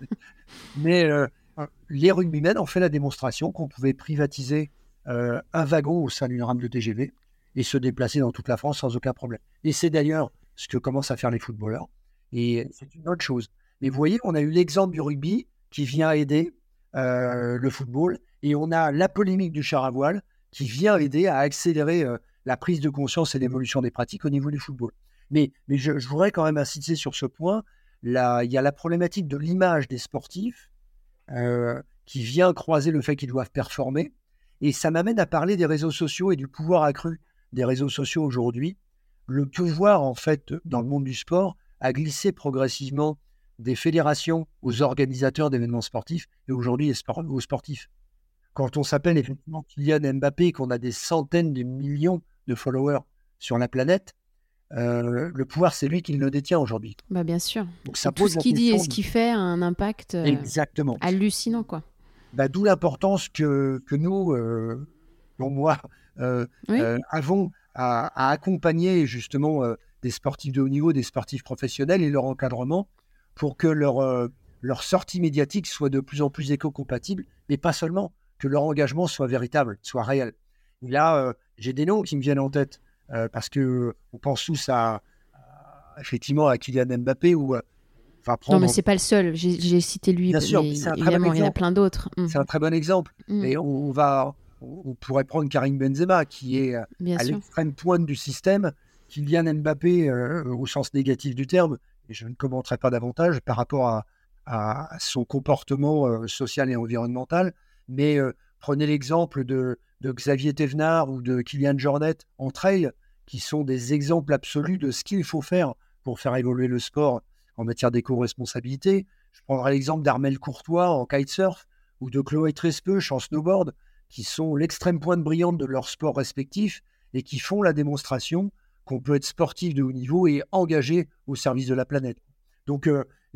Mais les rugbymen ont fait la démonstration qu'on pouvait privatiser un wagon au sein d'une rame de TGV et se déplacer dans toute la France sans aucun problème. Et c'est d'ailleurs ce que commencent à faire les footballeurs. Et c'est une autre chose. Mais vous voyez, on a eu l'exemple du rugby qui vient aider le football, et on a la polémique du char à voile qui vient aider à accélérer la prise de conscience et l'évolution des pratiques au niveau du football. Mais je voudrais quand même insister sur ce point. Là, il y a la problématique de l'image des sportifs qui vient croiser le fait qu'ils doivent performer. Et ça m'amène à parler des réseaux sociaux et du pouvoir accru des réseaux sociaux aujourd'hui. Le pouvoir, en fait, dans le monde du sport, a glissé progressivement des fédérations aux organisateurs d'événements sportifs et aujourd'hui aux sportifs. Quand on s'appelle effectivement Kylian Mbappé et qu'on a des centaines de millions de followers sur la planète, le pouvoir, c'est lui qui le détient aujourd'hui. Bah bien sûr. Donc, ça tout pose ce qu'il dit et ce qu'il fait a un impact exactement hallucinant, quoi. D'où l'importance que nous, dont moi, avons à accompagner justement des sportifs de haut niveau, des sportifs professionnels et leur encadrement pour que leur sortie médiatique soit de plus en plus éco-compatible, mais pas seulement, que leur engagement soit véritable, soit réel. Et là, j'ai des noms qui me viennent en tête, parce qu'on pense tous effectivement à Kylian Mbappé ou non, mais c'est pas le seul. J'ai cité lui, bien sûr, mais c'est un très évidemment, bon il y en a plein d'autres. C'est un très bon exemple. Et on pourrait prendre Karim Benzema, qui est à l'extrême pointe du système. Kylian Mbappé, au sens négatif du terme, et je ne commenterai pas davantage par rapport à son comportement social et environnemental. Mais prenez l'exemple de Xavier Thévenard ou de Kylian Jornet en trail, qui sont des exemples absolus de ce qu'il faut faire pour faire évoluer le sport en matière d'éco-responsabilité. Je prendrai l'exemple d'Armel Courtois en kitesurf ou de Chloé Trespeuch en snowboard, qui sont l'extrême pointe brillante de leur sport respectif et qui font la démonstration qu'on peut être sportif de haut niveau et engagé au service de la planète. Donc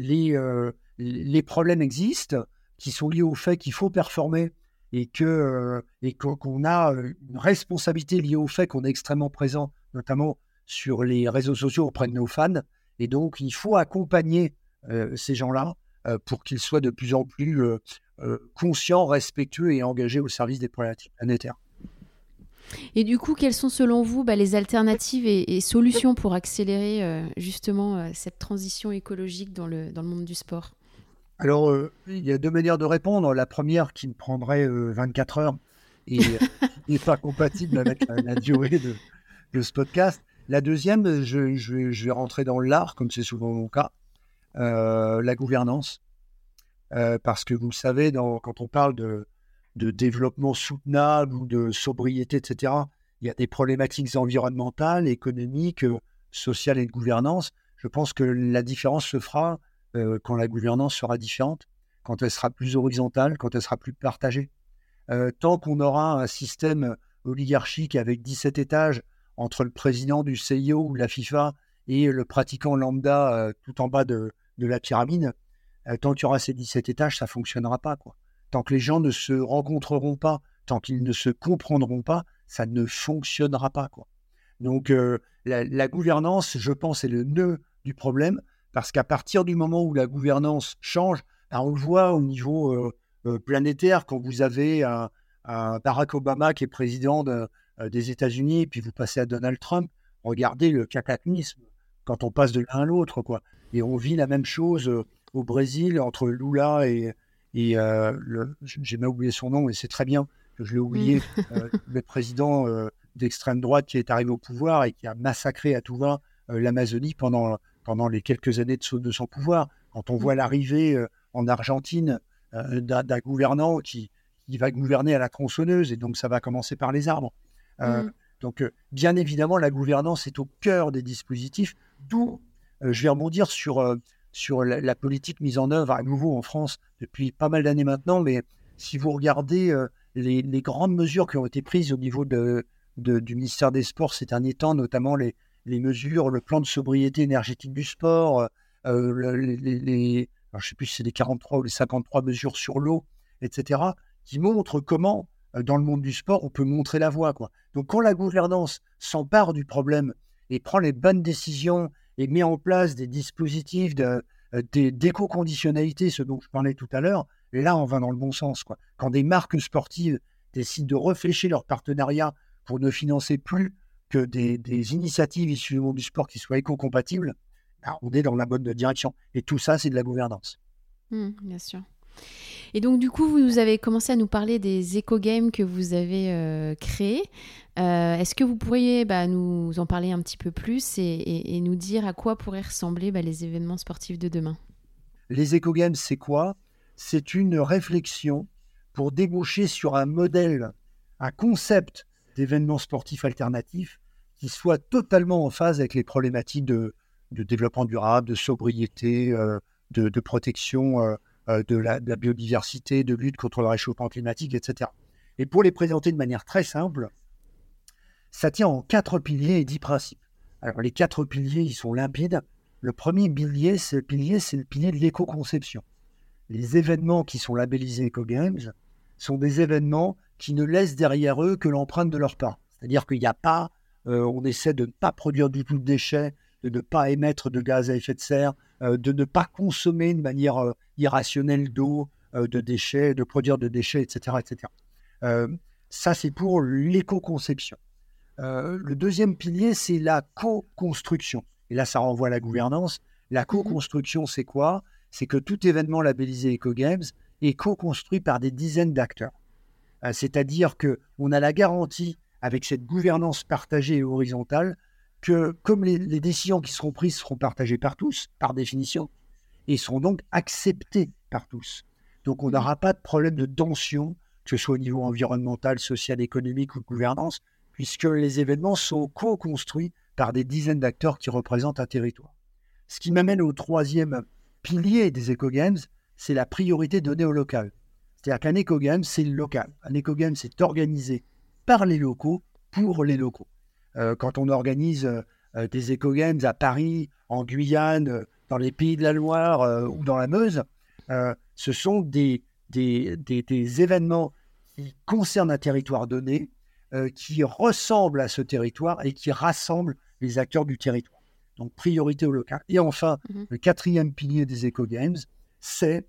les problèmes existent, qui sont liés au fait qu'il faut performer et qu'on a une responsabilité liée au fait qu'on est extrêmement présent, notamment sur les réseaux sociaux auprès de nos fans. Et donc, il faut accompagner ces gens-là pour qu'ils soient de plus en plus conscients, respectueux et engagés au service des problématiques planétaires. Et du coup, quelles sont selon vous les alternatives et solutions pour accélérer justement cette transition écologique dans le monde du sport ? Alors, il y a deux manières de répondre. La première qui me prendrait 24 heures et n'est pas compatible avec la durée de ce podcast. La deuxième, je vais rentrer dans l'art, comme c'est souvent mon cas, la gouvernance. Parce que vous le savez, quand on parle de développement soutenable ou de sobriété, etc., il y a des problématiques environnementales, économiques, sociales et de gouvernance. Je pense que la différence se fera quand la gouvernance sera différente, quand elle sera plus horizontale, quand elle sera plus partagée. Tant qu'on aura un système oligarchique avec 17 étages entre le président du CIO ou de la FIFA et le pratiquant lambda tout en bas de la pyramide, tant qu'il y aura ces 17 étages, ça ne fonctionnera pas, quoi. Tant que les gens ne se rencontreront pas, tant qu'ils ne se comprendront pas, ça ne fonctionnera pas, quoi. Donc la gouvernance, je pense, est le nœud du problème, parce qu'à partir du moment où la gouvernance change, on le voit au niveau planétaire, quand vous avez un Barack Obama qui est président des États-Unis, et puis vous passez à Donald Trump, regardez le cataclysme quand on passe de l'un à l'autre, quoi. Et on vit la même chose au Brésil entre Lula et j'ai même oublié son nom, et c'est très bien que je l'ai oublié, le président d'extrême droite qui est arrivé au pouvoir et qui a massacré à tout va l'Amazonie pendant les quelques années de son pouvoir. Quand on voit l'arrivée en Argentine d'un gouvernant qui va gouverner à la tronçonneuse, et donc ça va commencer par les arbres. Donc, bien évidemment, la gouvernance est au cœur des dispositifs, d'où je vais rebondir sur la politique mise en œuvre à nouveau en France depuis pas mal d'années maintenant, mais si vous regardez les grandes mesures qui ont été prises au niveau du ministère des Sports ces derniers temps, notamment les mesures, le plan de sobriété énergétique du sport, alors je ne sais plus si c'est les 43 ou les 53 mesures sur l'eau, etc., qui montrent comment, dans le monde du sport, on peut montrer la voie, quoi. Donc, quand la gouvernance s'empare du problème et prend les bonnes décisions et met en place des dispositifs d'éco-conditionnalité, ce dont je parlais tout à l'heure, et là, on va dans le bon sens, quoi. Quand des marques sportives décident de réfléchir leur partenariat pour ne financer plus que des initiatives issues du monde du sport qui soient éco-compatibles, on est dans la bonne direction. Et tout ça, c'est de la gouvernance. Bien sûr. Et donc, du coup, vous avez commencé à nous parler des éco-games que vous avez créés. Est-ce que vous pourriez nous en parler un petit peu plus et nous dire à quoi pourraient ressembler les événements sportifs de demain? Les éco-games, c'est quoi? C'est une réflexion pour déboucher sur un modèle, un concept d'événements sportifs alternatifs qui soit totalement en phase avec les problématiques de développement durable, de sobriété, de protection de la biodiversité, de lutte contre le réchauffement climatique, etc. Et pour les présenter de manière très simple, ça tient en 4 piliers et 10 principes. Alors, les 4 piliers, ils sont limpides. Le premier pilier, c'est le pilier de l'éco-conception. Les événements qui sont labellisés Eco-Games sont des événements qui ne laissent derrière eux que l'empreinte de leur part. C'est-à-dire qu'il n'y a pas, on essaie de ne pas produire du tout de déchets, de ne pas émettre de gaz à effet de serre, de ne pas consommer de manière irrationnelle d'eau, de déchets, de produire de déchets, etc. etc. Ça, c'est pour l'éco-conception. Le deuxième pilier, c'est la co-construction. Et là, ça renvoie à la gouvernance. La co-construction, c'est quoi? C'est que tout événement labellisé Eco-Games est co-construit par des dizaines d'acteurs. C'est-à-dire qu'on a la garantie, avec cette gouvernance partagée et horizontale, que comme les décisions qui seront prises seront partagées par tous, par définition, et seront donc acceptées par tous. Donc on n'aura pas de problème de tension, que ce soit au niveau environnemental, social, économique ou de gouvernance, puisque les événements sont co-construits par des dizaines d'acteurs qui représentent un territoire. Ce qui m'amène au troisième pilier des Eco-Games, c'est la priorité donnée au local. C'est-à-dire qu'un Eco-Game, c'est le local. Un Eco-Game, c'est organisé par les locaux, pour les locaux. Quand on organise des Eco-Games à Paris, en Guyane, dans les Pays de la Loire ou dans la Meuse, ce sont des événements qui concernent un territoire donné, qui ressemblent à ce territoire et qui rassemblent les acteurs du territoire. Donc, priorité au local. Et enfin, le quatrième pilier des Eco-Games, c'est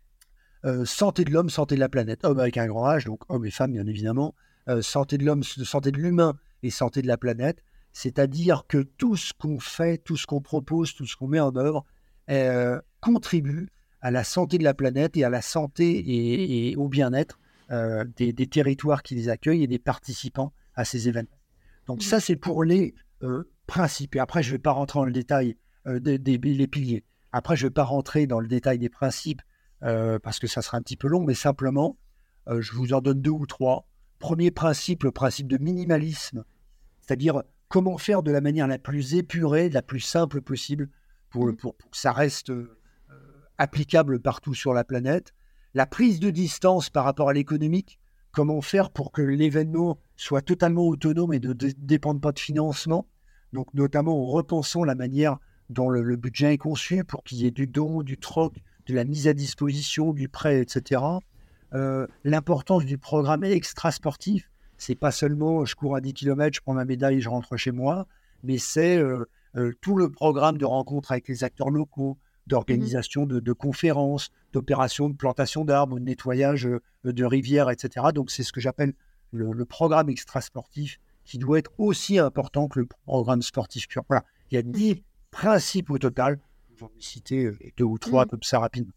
santé de l'homme, santé de la planète. Homme avec un grand H, donc hommes et femmes, bien évidemment. Santé de l'homme, santé de l'humain et santé de la planète. C'est-à-dire que tout ce qu'on fait, tout ce qu'on propose, tout ce qu'on met en œuvre contribue à la santé de la planète et à la santé et au bien-être des territoires qui les accueillent et des participants à ces événements. Donc ça, c'est pour les principes. Et après, je ne vais pas rentrer dans le détail des piliers. Après, je ne vais pas rentrer dans le détail des principes parce que ça sera un petit peu long, mais simplement, je vous en donne 2 ou 3. Premier principe, le principe de minimalisme, c'est-à-dire comment faire de la manière la plus épurée, la plus simple possible pour que ça reste applicable partout sur la planète. La prise de distance par rapport à l'économique, comment faire pour que l'événement soit totalement autonome et ne dépende pas de financement. Donc notamment en repensant la manière dont le budget est conçu pour qu'il y ait du don, du troc, de la mise à disposition, du prêt, etc. L'importance du programme extra-sportif, c'est pas seulement je cours à 10 km, je prends ma médaille et je rentre chez moi, mais c'est tout le programme de rencontres avec les acteurs locaux, d'organisation de conférences, d'opérations de plantation d'arbres, de nettoyage de rivières, etc. Donc c'est ce que j'appelle le programme extra-sportif qui doit être aussi important que le programme sportif pur. Voilà, il y a 10 principes au total. Je vais citer 2 ou 3 comme ça rapidement.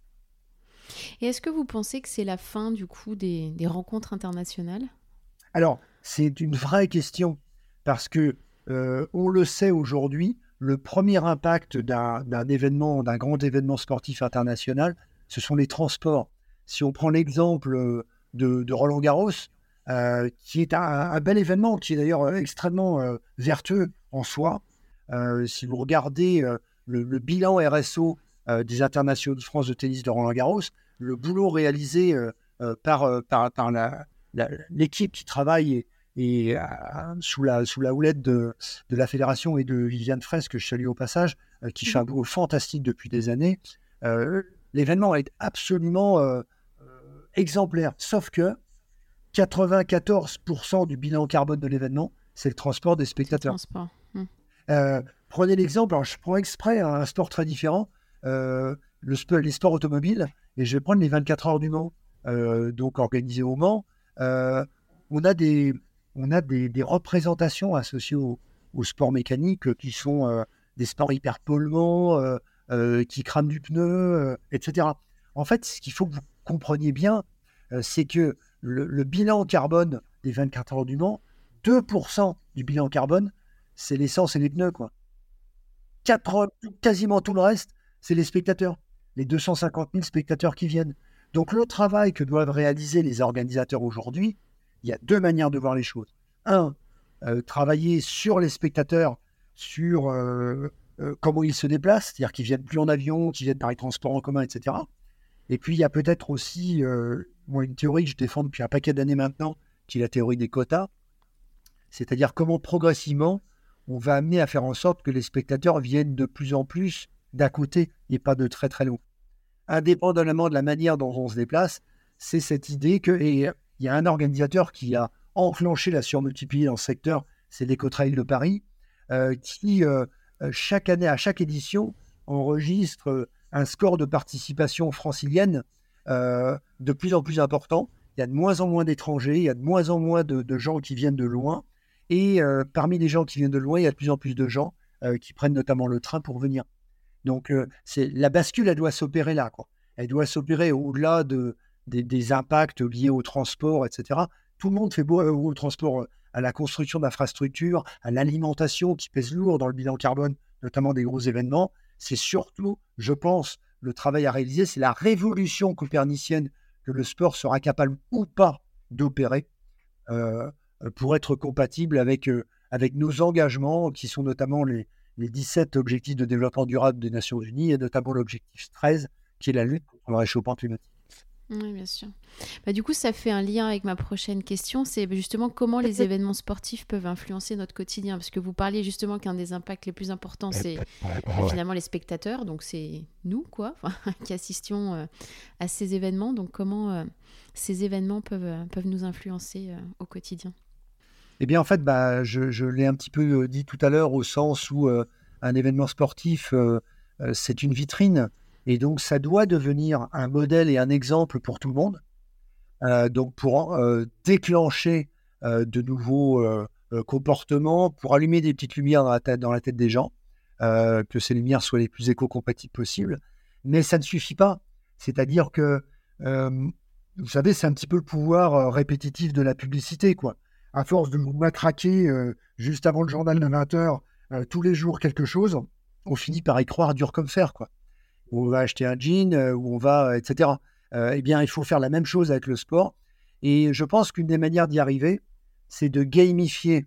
Et est-ce que vous pensez que c'est la fin du coup des rencontres internationales ? Alors, c'est une vraie question. parce que on le sait aujourd'hui, le premier impact d'un grand événement sportif international, ce sont les transports. Si on prend l'exemple de Roland-Garros, qui est un bel événement, qui est d'ailleurs extrêmement vertueux en soi. Si vous regardez le bilan RSO des internationaux de France de tennis de Roland-Garros, le boulot réalisé par l'équipe qui travaille sous la houlette de la fédération et de Viviane Fraisse, que je salue au passage, qui fait un boulot fantastique depuis des années. L'événement est absolument exemplaire, sauf que 94% du bilan carbone de l'événement, c'est le transport des spectateurs. Prenez l'exemple, alors je prends exprès un sport très différent, les sports automobiles, et je vais prendre les 24 heures du Mans, donc organisées au Mans. On a des représentations associées au sport mécanique qui sont des sports hyper polluants, qui crament du pneu, etc. En fait, ce qu'il faut que vous compreniez bien, c'est que le bilan carbone des 24 heures du Mans, 2% du bilan carbone, c'est l'essence et les pneus, quoi. Quasiment tout le reste, c'est les spectateurs, les 250 000 spectateurs qui viennent. Donc le travail que doivent réaliser les organisateurs aujourd'hui, il y a 2 manières de voir les choses. Travailler sur les spectateurs, sur comment ils se déplacent, c'est-à-dire qu'ils viennent plus en avion, qu'ils viennent par les transports en commun, etc. Et puis il y a peut-être aussi une théorie que je défends depuis un paquet d'années maintenant, qui est la théorie des quotas, c'est-à-dire comment progressivement on va amener à faire en sorte que les spectateurs viennent de plus en plus d'à côté et pas de très très loin. Indépendamment de la manière dont on se déplace, c'est cette idée il y a un organisateur qui a enclenché la surmultipliée dans ce secteur, c'est l'Ecotrail de Paris, qui chaque année, à chaque édition, enregistre un score de participation francilienne de plus en plus important. Il y a de moins en moins d'étrangers, il y a de moins en moins de gens qui viennent de loin. Et parmi les gens qui viennent de loin, il y a de plus en plus de gens qui prennent notamment le train pour venir. Donc, la bascule, elle doit s'opérer là, quoi. Elle doit s'opérer au-delà des impacts liés au transport, etc. Tout le monde fait beau au transport, à la construction d'infrastructures, à l'alimentation qui pèse lourd dans le bilan carbone, notamment des gros événements. C'est surtout, je pense, le travail à réaliser, c'est la révolution copernicienne que le sport sera capable ou pas d'opérer pour être compatible avec nos engagements, qui sont notamment les 17 objectifs de développement durable des Nations Unies, et notamment l'objectif 13, qui est la lutte contre le réchauffement climatique. Oui, bien sûr. Du coup, ça fait un lien avec ma prochaine question, c'est justement comment les événements sportifs peuvent influencer notre quotidien, parce que vous parliez justement qu'un des impacts les plus importants, c'est finalement les spectateurs, donc c'est nous, quoi, qui assistions à ces événements. Donc comment ces événements peuvent nous influencer au quotidien? Eh bien, en fait, je l'ai un petit peu dit tout à l'heure, au sens où un événement sportif, c'est une vitrine, et donc ça doit devenir un modèle et un exemple pour tout le monde. Donc pour déclencher de nouveaux comportements, pour allumer des petites lumières dans la tête des gens, que ces lumières soient les plus éco-compatibles possibles. Mais ça ne suffit pas. C'est-à-dire que, vous savez, c'est un petit peu le pouvoir répétitif de la publicité, quoi. À force de vous matraquer juste avant le journal de 20h, tous les jours quelque chose, on finit par y croire dur comme fer, quoi. On va acheter un jean, ou on va, etc. Eh bien, il faut faire la même chose avec le sport. Et je pense qu'une des manières d'y arriver, c'est de gamifier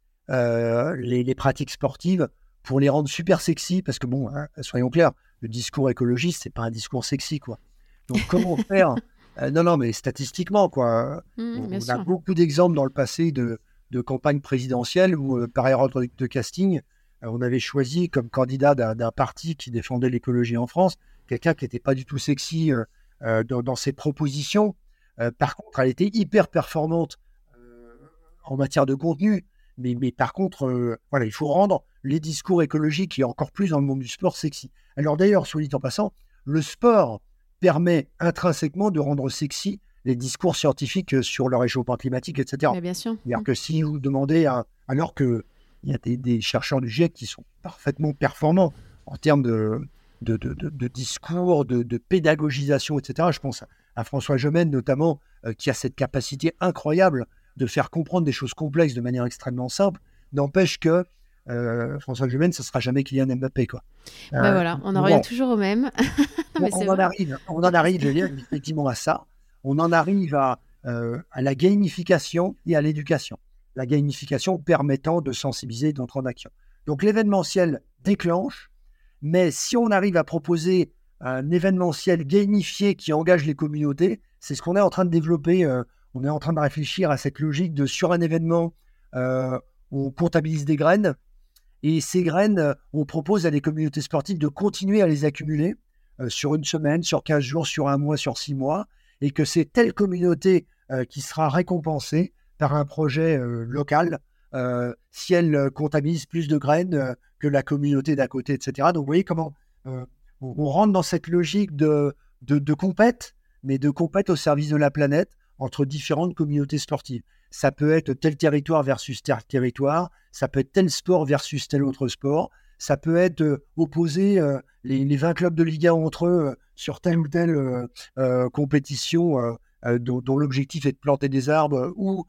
les pratiques sportives pour les rendre super sexy, parce que bon, soyons clairs, le discours écologiste, c'est pas un discours sexy, quoi. Donc comment faire non, mais statistiquement, quoi. On a beaucoup d'exemples dans le passé de campagnes présidentielles où, par erreur de casting, on avait choisi comme candidat d'un parti qui défendait l'écologie en France quelqu'un qui n'était pas du tout sexy dans ses propositions. Par contre, elle était hyper performante en matière de contenu. Mais par contre, il faut rendre les discours écologiques, et encore plus dans le monde du sport, sexy. Alors d'ailleurs, soit dit en passant, le sport permet intrinsèquement de rendre sexy les discours scientifiques sur le réchauffement climatique, etc. Mais bien sûr. C'est-à-dire que si vous demandez, alors qu'il y a des chercheurs du GIEC qui sont parfaitement performants en termes de discours, de pédagogisation, etc. Je pense à François Gemène notamment, qui a cette capacité incroyable de faire comprendre des choses complexes de manière extrêmement simple. N'empêche que François Gémen, ce ne sera jamais Kylian Mbappé, quoi. Voilà, on en revient toujours au même. Mais on en arrive, je veux dire, effectivement à ça. On en arrive à la gamification et à l'éducation. La gamification permettant de sensibiliser et d'entrer en action. Donc l'événementiel déclenche, mais si on arrive à proposer un événementiel gamifié qui engage les communautés, c'est ce qu'on est en train de développer. On est en train de réfléchir à cette logique de sur un événement, on comptabilise des graines. Et ces graines, on propose à des communautés sportives de continuer à les accumuler sur une semaine, sur 15 jours, sur un mois, sur 6 mois, et que c'est telle communauté qui sera récompensée par un projet local si elle comptabilise plus de graines que la communauté d'à côté, etc. Donc vous voyez comment on rentre dans cette logique de compète, mais de compète au service de la planète entre différentes communautés sportives. Ça peut être tel territoire versus tel territoire, ça peut être tel sport versus tel autre sport, ça peut être opposer les 20 clubs de Ligue 1 entre eux sur telle ou telle compétition dont l'objectif est de planter des arbres ou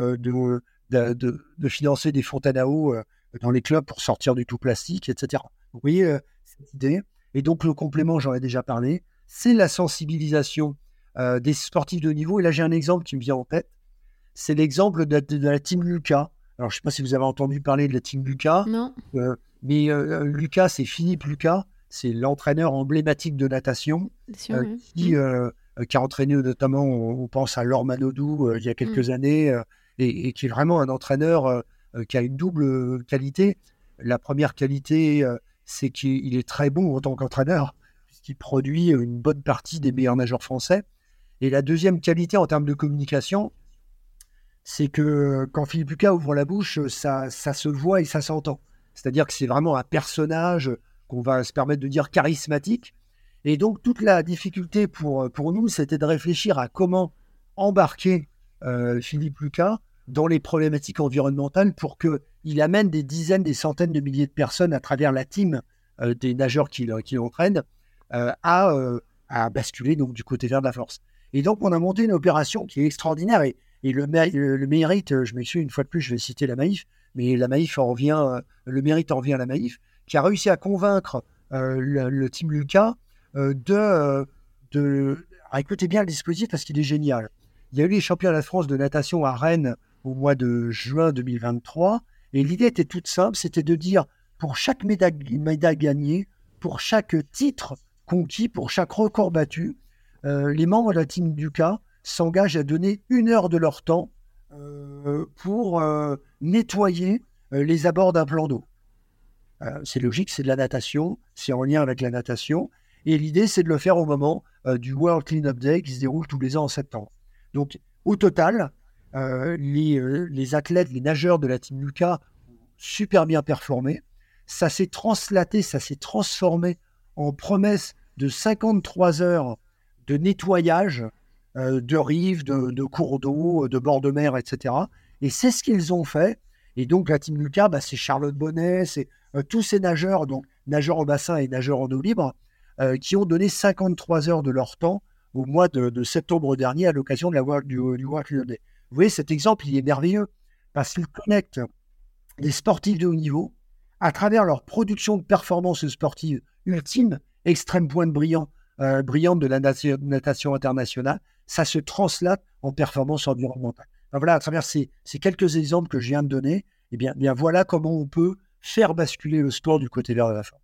de financer des fontaines à eau dans les clubs pour sortir du tout plastique, etc. Vous voyez cette idée. Et donc le complément, j'en ai déjà parlé, c'est la sensibilisation des sportifs de haut niveau. Et là, j'ai un exemple qui me vient en tête. C'est l'exemple de la Team Lucas. Alors, je ne sais pas si vous avez entendu parler de la Team Lucas. Non. Mais Lucas, c'est Philippe Lucas. C'est l'entraîneur emblématique de natation qui a entraîné notamment, on pense à Laure Manodou il y a quelques années, et qui est vraiment un entraîneur qui a une double qualité. La première qualité, c'est qu'il est très bon en tant qu'entraîneur, puisqu'il produit une bonne partie des meilleurs nageurs français. Et la deuxième qualité en termes de communication, c'est que quand Philippe Lucas ouvre la bouche, ça se voit et ça s'entend. C'est-à-dire que c'est vraiment un personnage qu'on va se permettre de dire charismatique. Et donc, toute la difficulté pour nous, c'était de réfléchir à comment embarquer Philippe Lucas dans les problématiques environnementales pour qu'il amène des dizaines, des centaines de milliers de personnes à travers la team des nageurs qui l'entraînent à basculer donc, du côté vert de la force. Et donc, on a monté une opération qui est extraordinaire. Et le mérite, je m'excuse une fois de plus, je vais citer la Maïf, mais le mérite en revient à la Maïf, qui a réussi à convaincre le team Lucas écoutez bien le dispositif parce qu'il est génial. Il y a eu les championnats de France de natation à Rennes au mois de juin 2023, et l'idée était toute simple, c'était de dire, pour chaque médaille gagnée, pour chaque titre conquis, pour chaque record battu, les membres de la team Lucas s'engagent à donner 1 heure de leur temps pour nettoyer les abords d'un plan d'eau. C'est logique, c'est de la natation, c'est en lien avec la natation, et l'idée c'est de le faire au moment du World Cleanup Day qui se déroule tous les ans en septembre. Donc au total, les athlètes, les nageurs de la team Lucas ont super bien performé. Ça s'est translaté, ça s'est transformé en promesse de 53 heures de nettoyage de rives, de cours d'eau, de bords de mer, etc. Et c'est ce qu'ils ont fait. Et donc, la team Lucas, c'est Charlotte Bonnet, c'est tous ces nageurs, donc nageurs en bassin et nageurs en eau libre, qui ont donné 53 heures de leur temps au mois de septembre dernier à l'occasion de du World Cleanup Day. Vous voyez, cet exemple, il est merveilleux parce qu'il connecte des sportifs de haut niveau à travers leur production de performance sportive ultime, extrême pointe brillante de la natation internationale, ça se translate en performance environnementale. Alors voilà, à travers ces quelques exemples que je viens de donner, eh bien voilà comment on peut faire basculer le sport du côté vert de la force.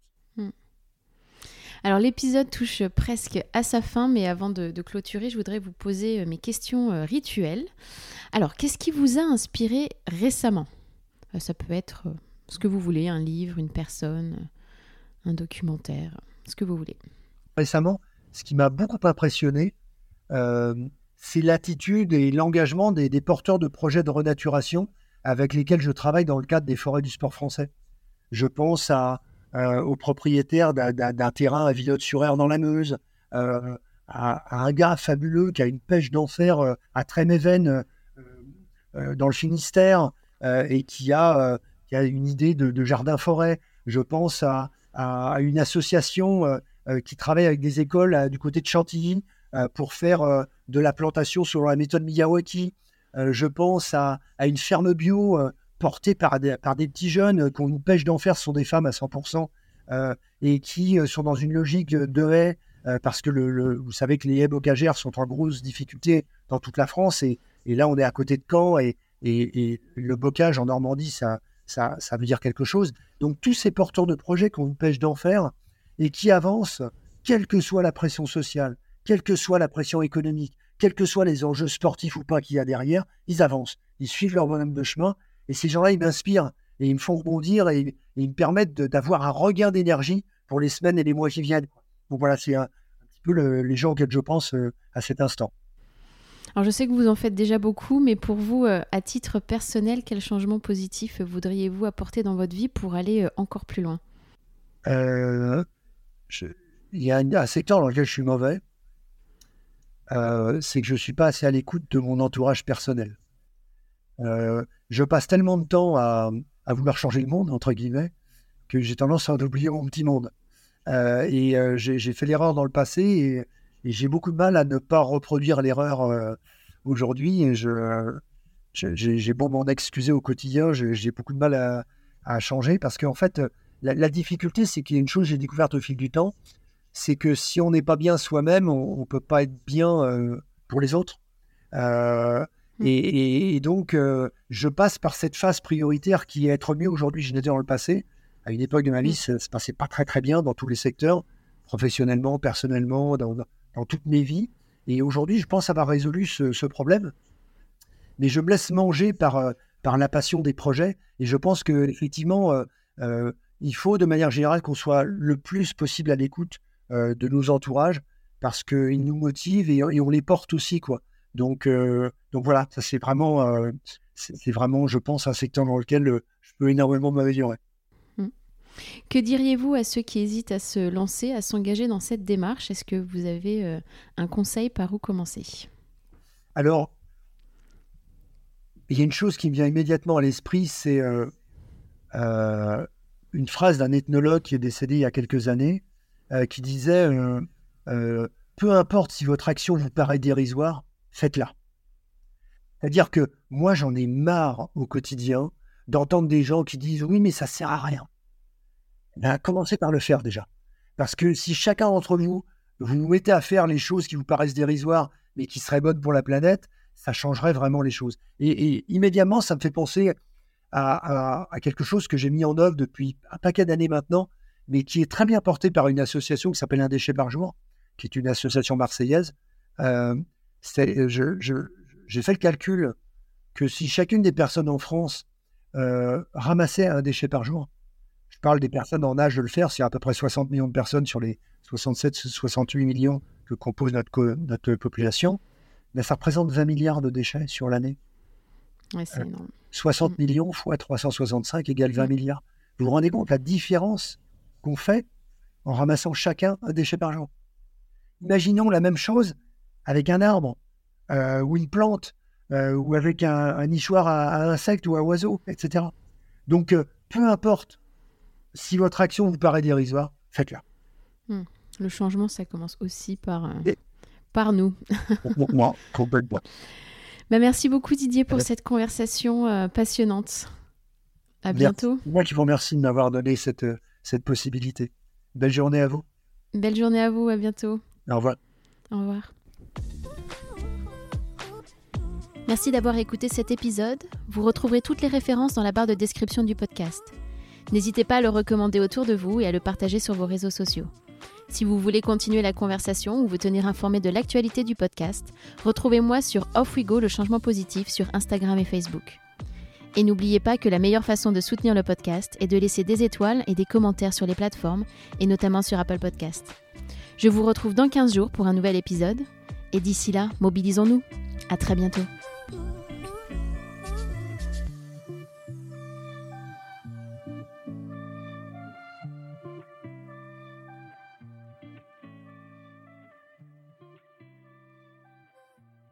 Alors l'épisode touche presque à sa fin, mais avant de clôturer, je voudrais vous poser mes questions rituelles. Alors, qu'est-ce qui vous a inspiré récemment ? Ça peut être ce que vous voulez, un livre, une personne, un documentaire, ce que vous voulez. Récemment, ce qui m'a beaucoup impressionné, c'est l'attitude et l'engagement des porteurs de projets de renaturation avec lesquels je travaille dans le cadre des forêts du sport français. Je pense aux propriétaires d'un terrain à Villothe-sur-Ère dans la Meuse, à un gars fabuleux qui a une pêche d'enfer à Tréméven dans le Finistère et qui a une idée de jardin-forêt. Je pense à une association qui travaille avec des écoles du côté de Chantilly pour faire de la plantation selon la méthode Miyawaki. Je pense à une ferme bio portées par des petits jeunes qui ont une pêche d'enfer, ce sont des femmes à 100%, et qui sont dans une logique de haies, parce que vous savez que les haies bocagères sont en grosse difficulté dans toute la France, et là on est à côté de Caen, et le bocage en Normandie, ça veut dire quelque chose. Donc tous ces porteurs de projets qui ont une pêche d'enfer et qui avancent, quelle que soit la pression sociale, quelle que soit la pression économique, quels que soient les enjeux sportifs ou pas qu'il y a derrière, ils avancent, ils suivent leur bonhomme de chemin, et ces gens-là, ils m'inspirent, et ils me font rebondir, et ils me permettent d'avoir un regain d'énergie pour les semaines et les mois qui viennent. Donc voilà, c'est un petit peu les gens auxquels je pense à cet instant. Alors je sais que vous en faites déjà beaucoup, mais pour vous, à titre personnel, quel changement positif voudriez-vous apporter dans votre vie pour aller encore plus loin ? Il y a un secteur dans lequel je suis mauvais, c'est que je ne suis pas assez à l'écoute de mon entourage personnel. Je passe tellement de temps à vouloir changer le monde, entre guillemets, que j'ai tendance à oublier mon petit monde. J'ai fait l'erreur dans le passé, et j'ai beaucoup de mal à ne pas reproduire l'erreur aujourd'hui. Et j'ai beau m'en excuser au quotidien, j'ai beaucoup de mal à changer, parce qu'en fait, la difficulté, c'est qu'il y a une chose que j'ai découverte au fil du temps, c'est que si on n'est pas bien soi-même, on ne peut pas être bien pour les autres. Et donc, je passe par cette phase prioritaire qui est être mieux aujourd'hui que je n'étais dans le passé. À une époque de ma vie, ça ne se passait pas très très bien dans tous les secteurs, professionnellement, personnellement, dans toutes mes vies. Et aujourd'hui, je pense avoir résolu ce problème. Mais je me laisse manger par la passion des projets. Et je pense qu'effectivement, il faut de manière générale qu'on soit le plus possible à l'écoute de nos entourages, parce qu'ils nous motivent et on les porte aussi, quoi. Donc voilà, ça c'est vraiment, je pense, un secteur dans lequel je peux énormément m'améliorer. Que diriez-vous à ceux qui hésitent à se lancer, à s'engager dans cette démarche ? Est-ce que vous avez un conseil par où commencer ? Alors, il y a une chose qui me vient immédiatement à l'esprit, c'est une phrase d'un ethnologue qui est décédé il y a quelques années, qui disait peu importe si votre action vous paraît dérisoire, faites-la. C'est-à-dire que moi, j'en ai marre au quotidien d'entendre des gens qui disent « oui, mais ça ne sert à rien ». Ben, commencez par le faire déjà. Parce que si chacun d'entre vous vous mettez à faire les choses qui vous paraissent dérisoires, mais qui seraient bonnes pour la planète, ça changerait vraiment les choses. Et immédiatement, ça me fait penser à quelque chose que j'ai mis en œuvre depuis un paquet d'années maintenant, mais qui est très bien porté par une association qui s'appelle Un déchet par jour, qui est une association marseillaise. J'ai fait le calcul que si chacune des personnes en France ramassait un déchet par jour, je parle des personnes en âge de le faire, c'est à peu près 60 millions de personnes sur les 67-68 millions que compose notre population, mais ça représente 20 milliards de déchets sur l'année. Ouais, c'est énorme. 60 millions fois 365 égale 20 milliards. Vous vous rendez compte la différence qu'on fait en ramassant chacun un déchet par jour? Imaginons la même chose avec un arbre, ou une plante, ou avec un nichoir à insectes ou à oiseaux, etc. Donc, peu importe si votre action vous paraît dérisoire, faites-la. Le changement, ça commence aussi par nous. Moi, complètement. Merci beaucoup Didier pour cette conversation passionnante. À bientôt. Moi qui vous remercie de m'avoir donné cette possibilité. Belle journée à vous. Belle journée à vous, à bientôt. Au revoir. Au revoir. Merci d'avoir écouté cet épisode. Vous retrouverez toutes les références dans la barre de description du podcast. N'hésitez pas à le recommander autour de vous et à le partager sur vos réseaux sociaux. Si vous voulez continuer la conversation ou vous tenir informé de l'actualité du podcast, retrouvez-moi sur Off We Go, le changement positif, sur Instagram et Facebook. Et n'oubliez pas que la meilleure façon de soutenir le podcast est de laisser des étoiles et des commentaires sur les plateformes, et notamment sur Apple Podcast. Je vous retrouve dans 15 jours pour un nouvel épisode. Et d'ici là, mobilisons-nous. À très bientôt.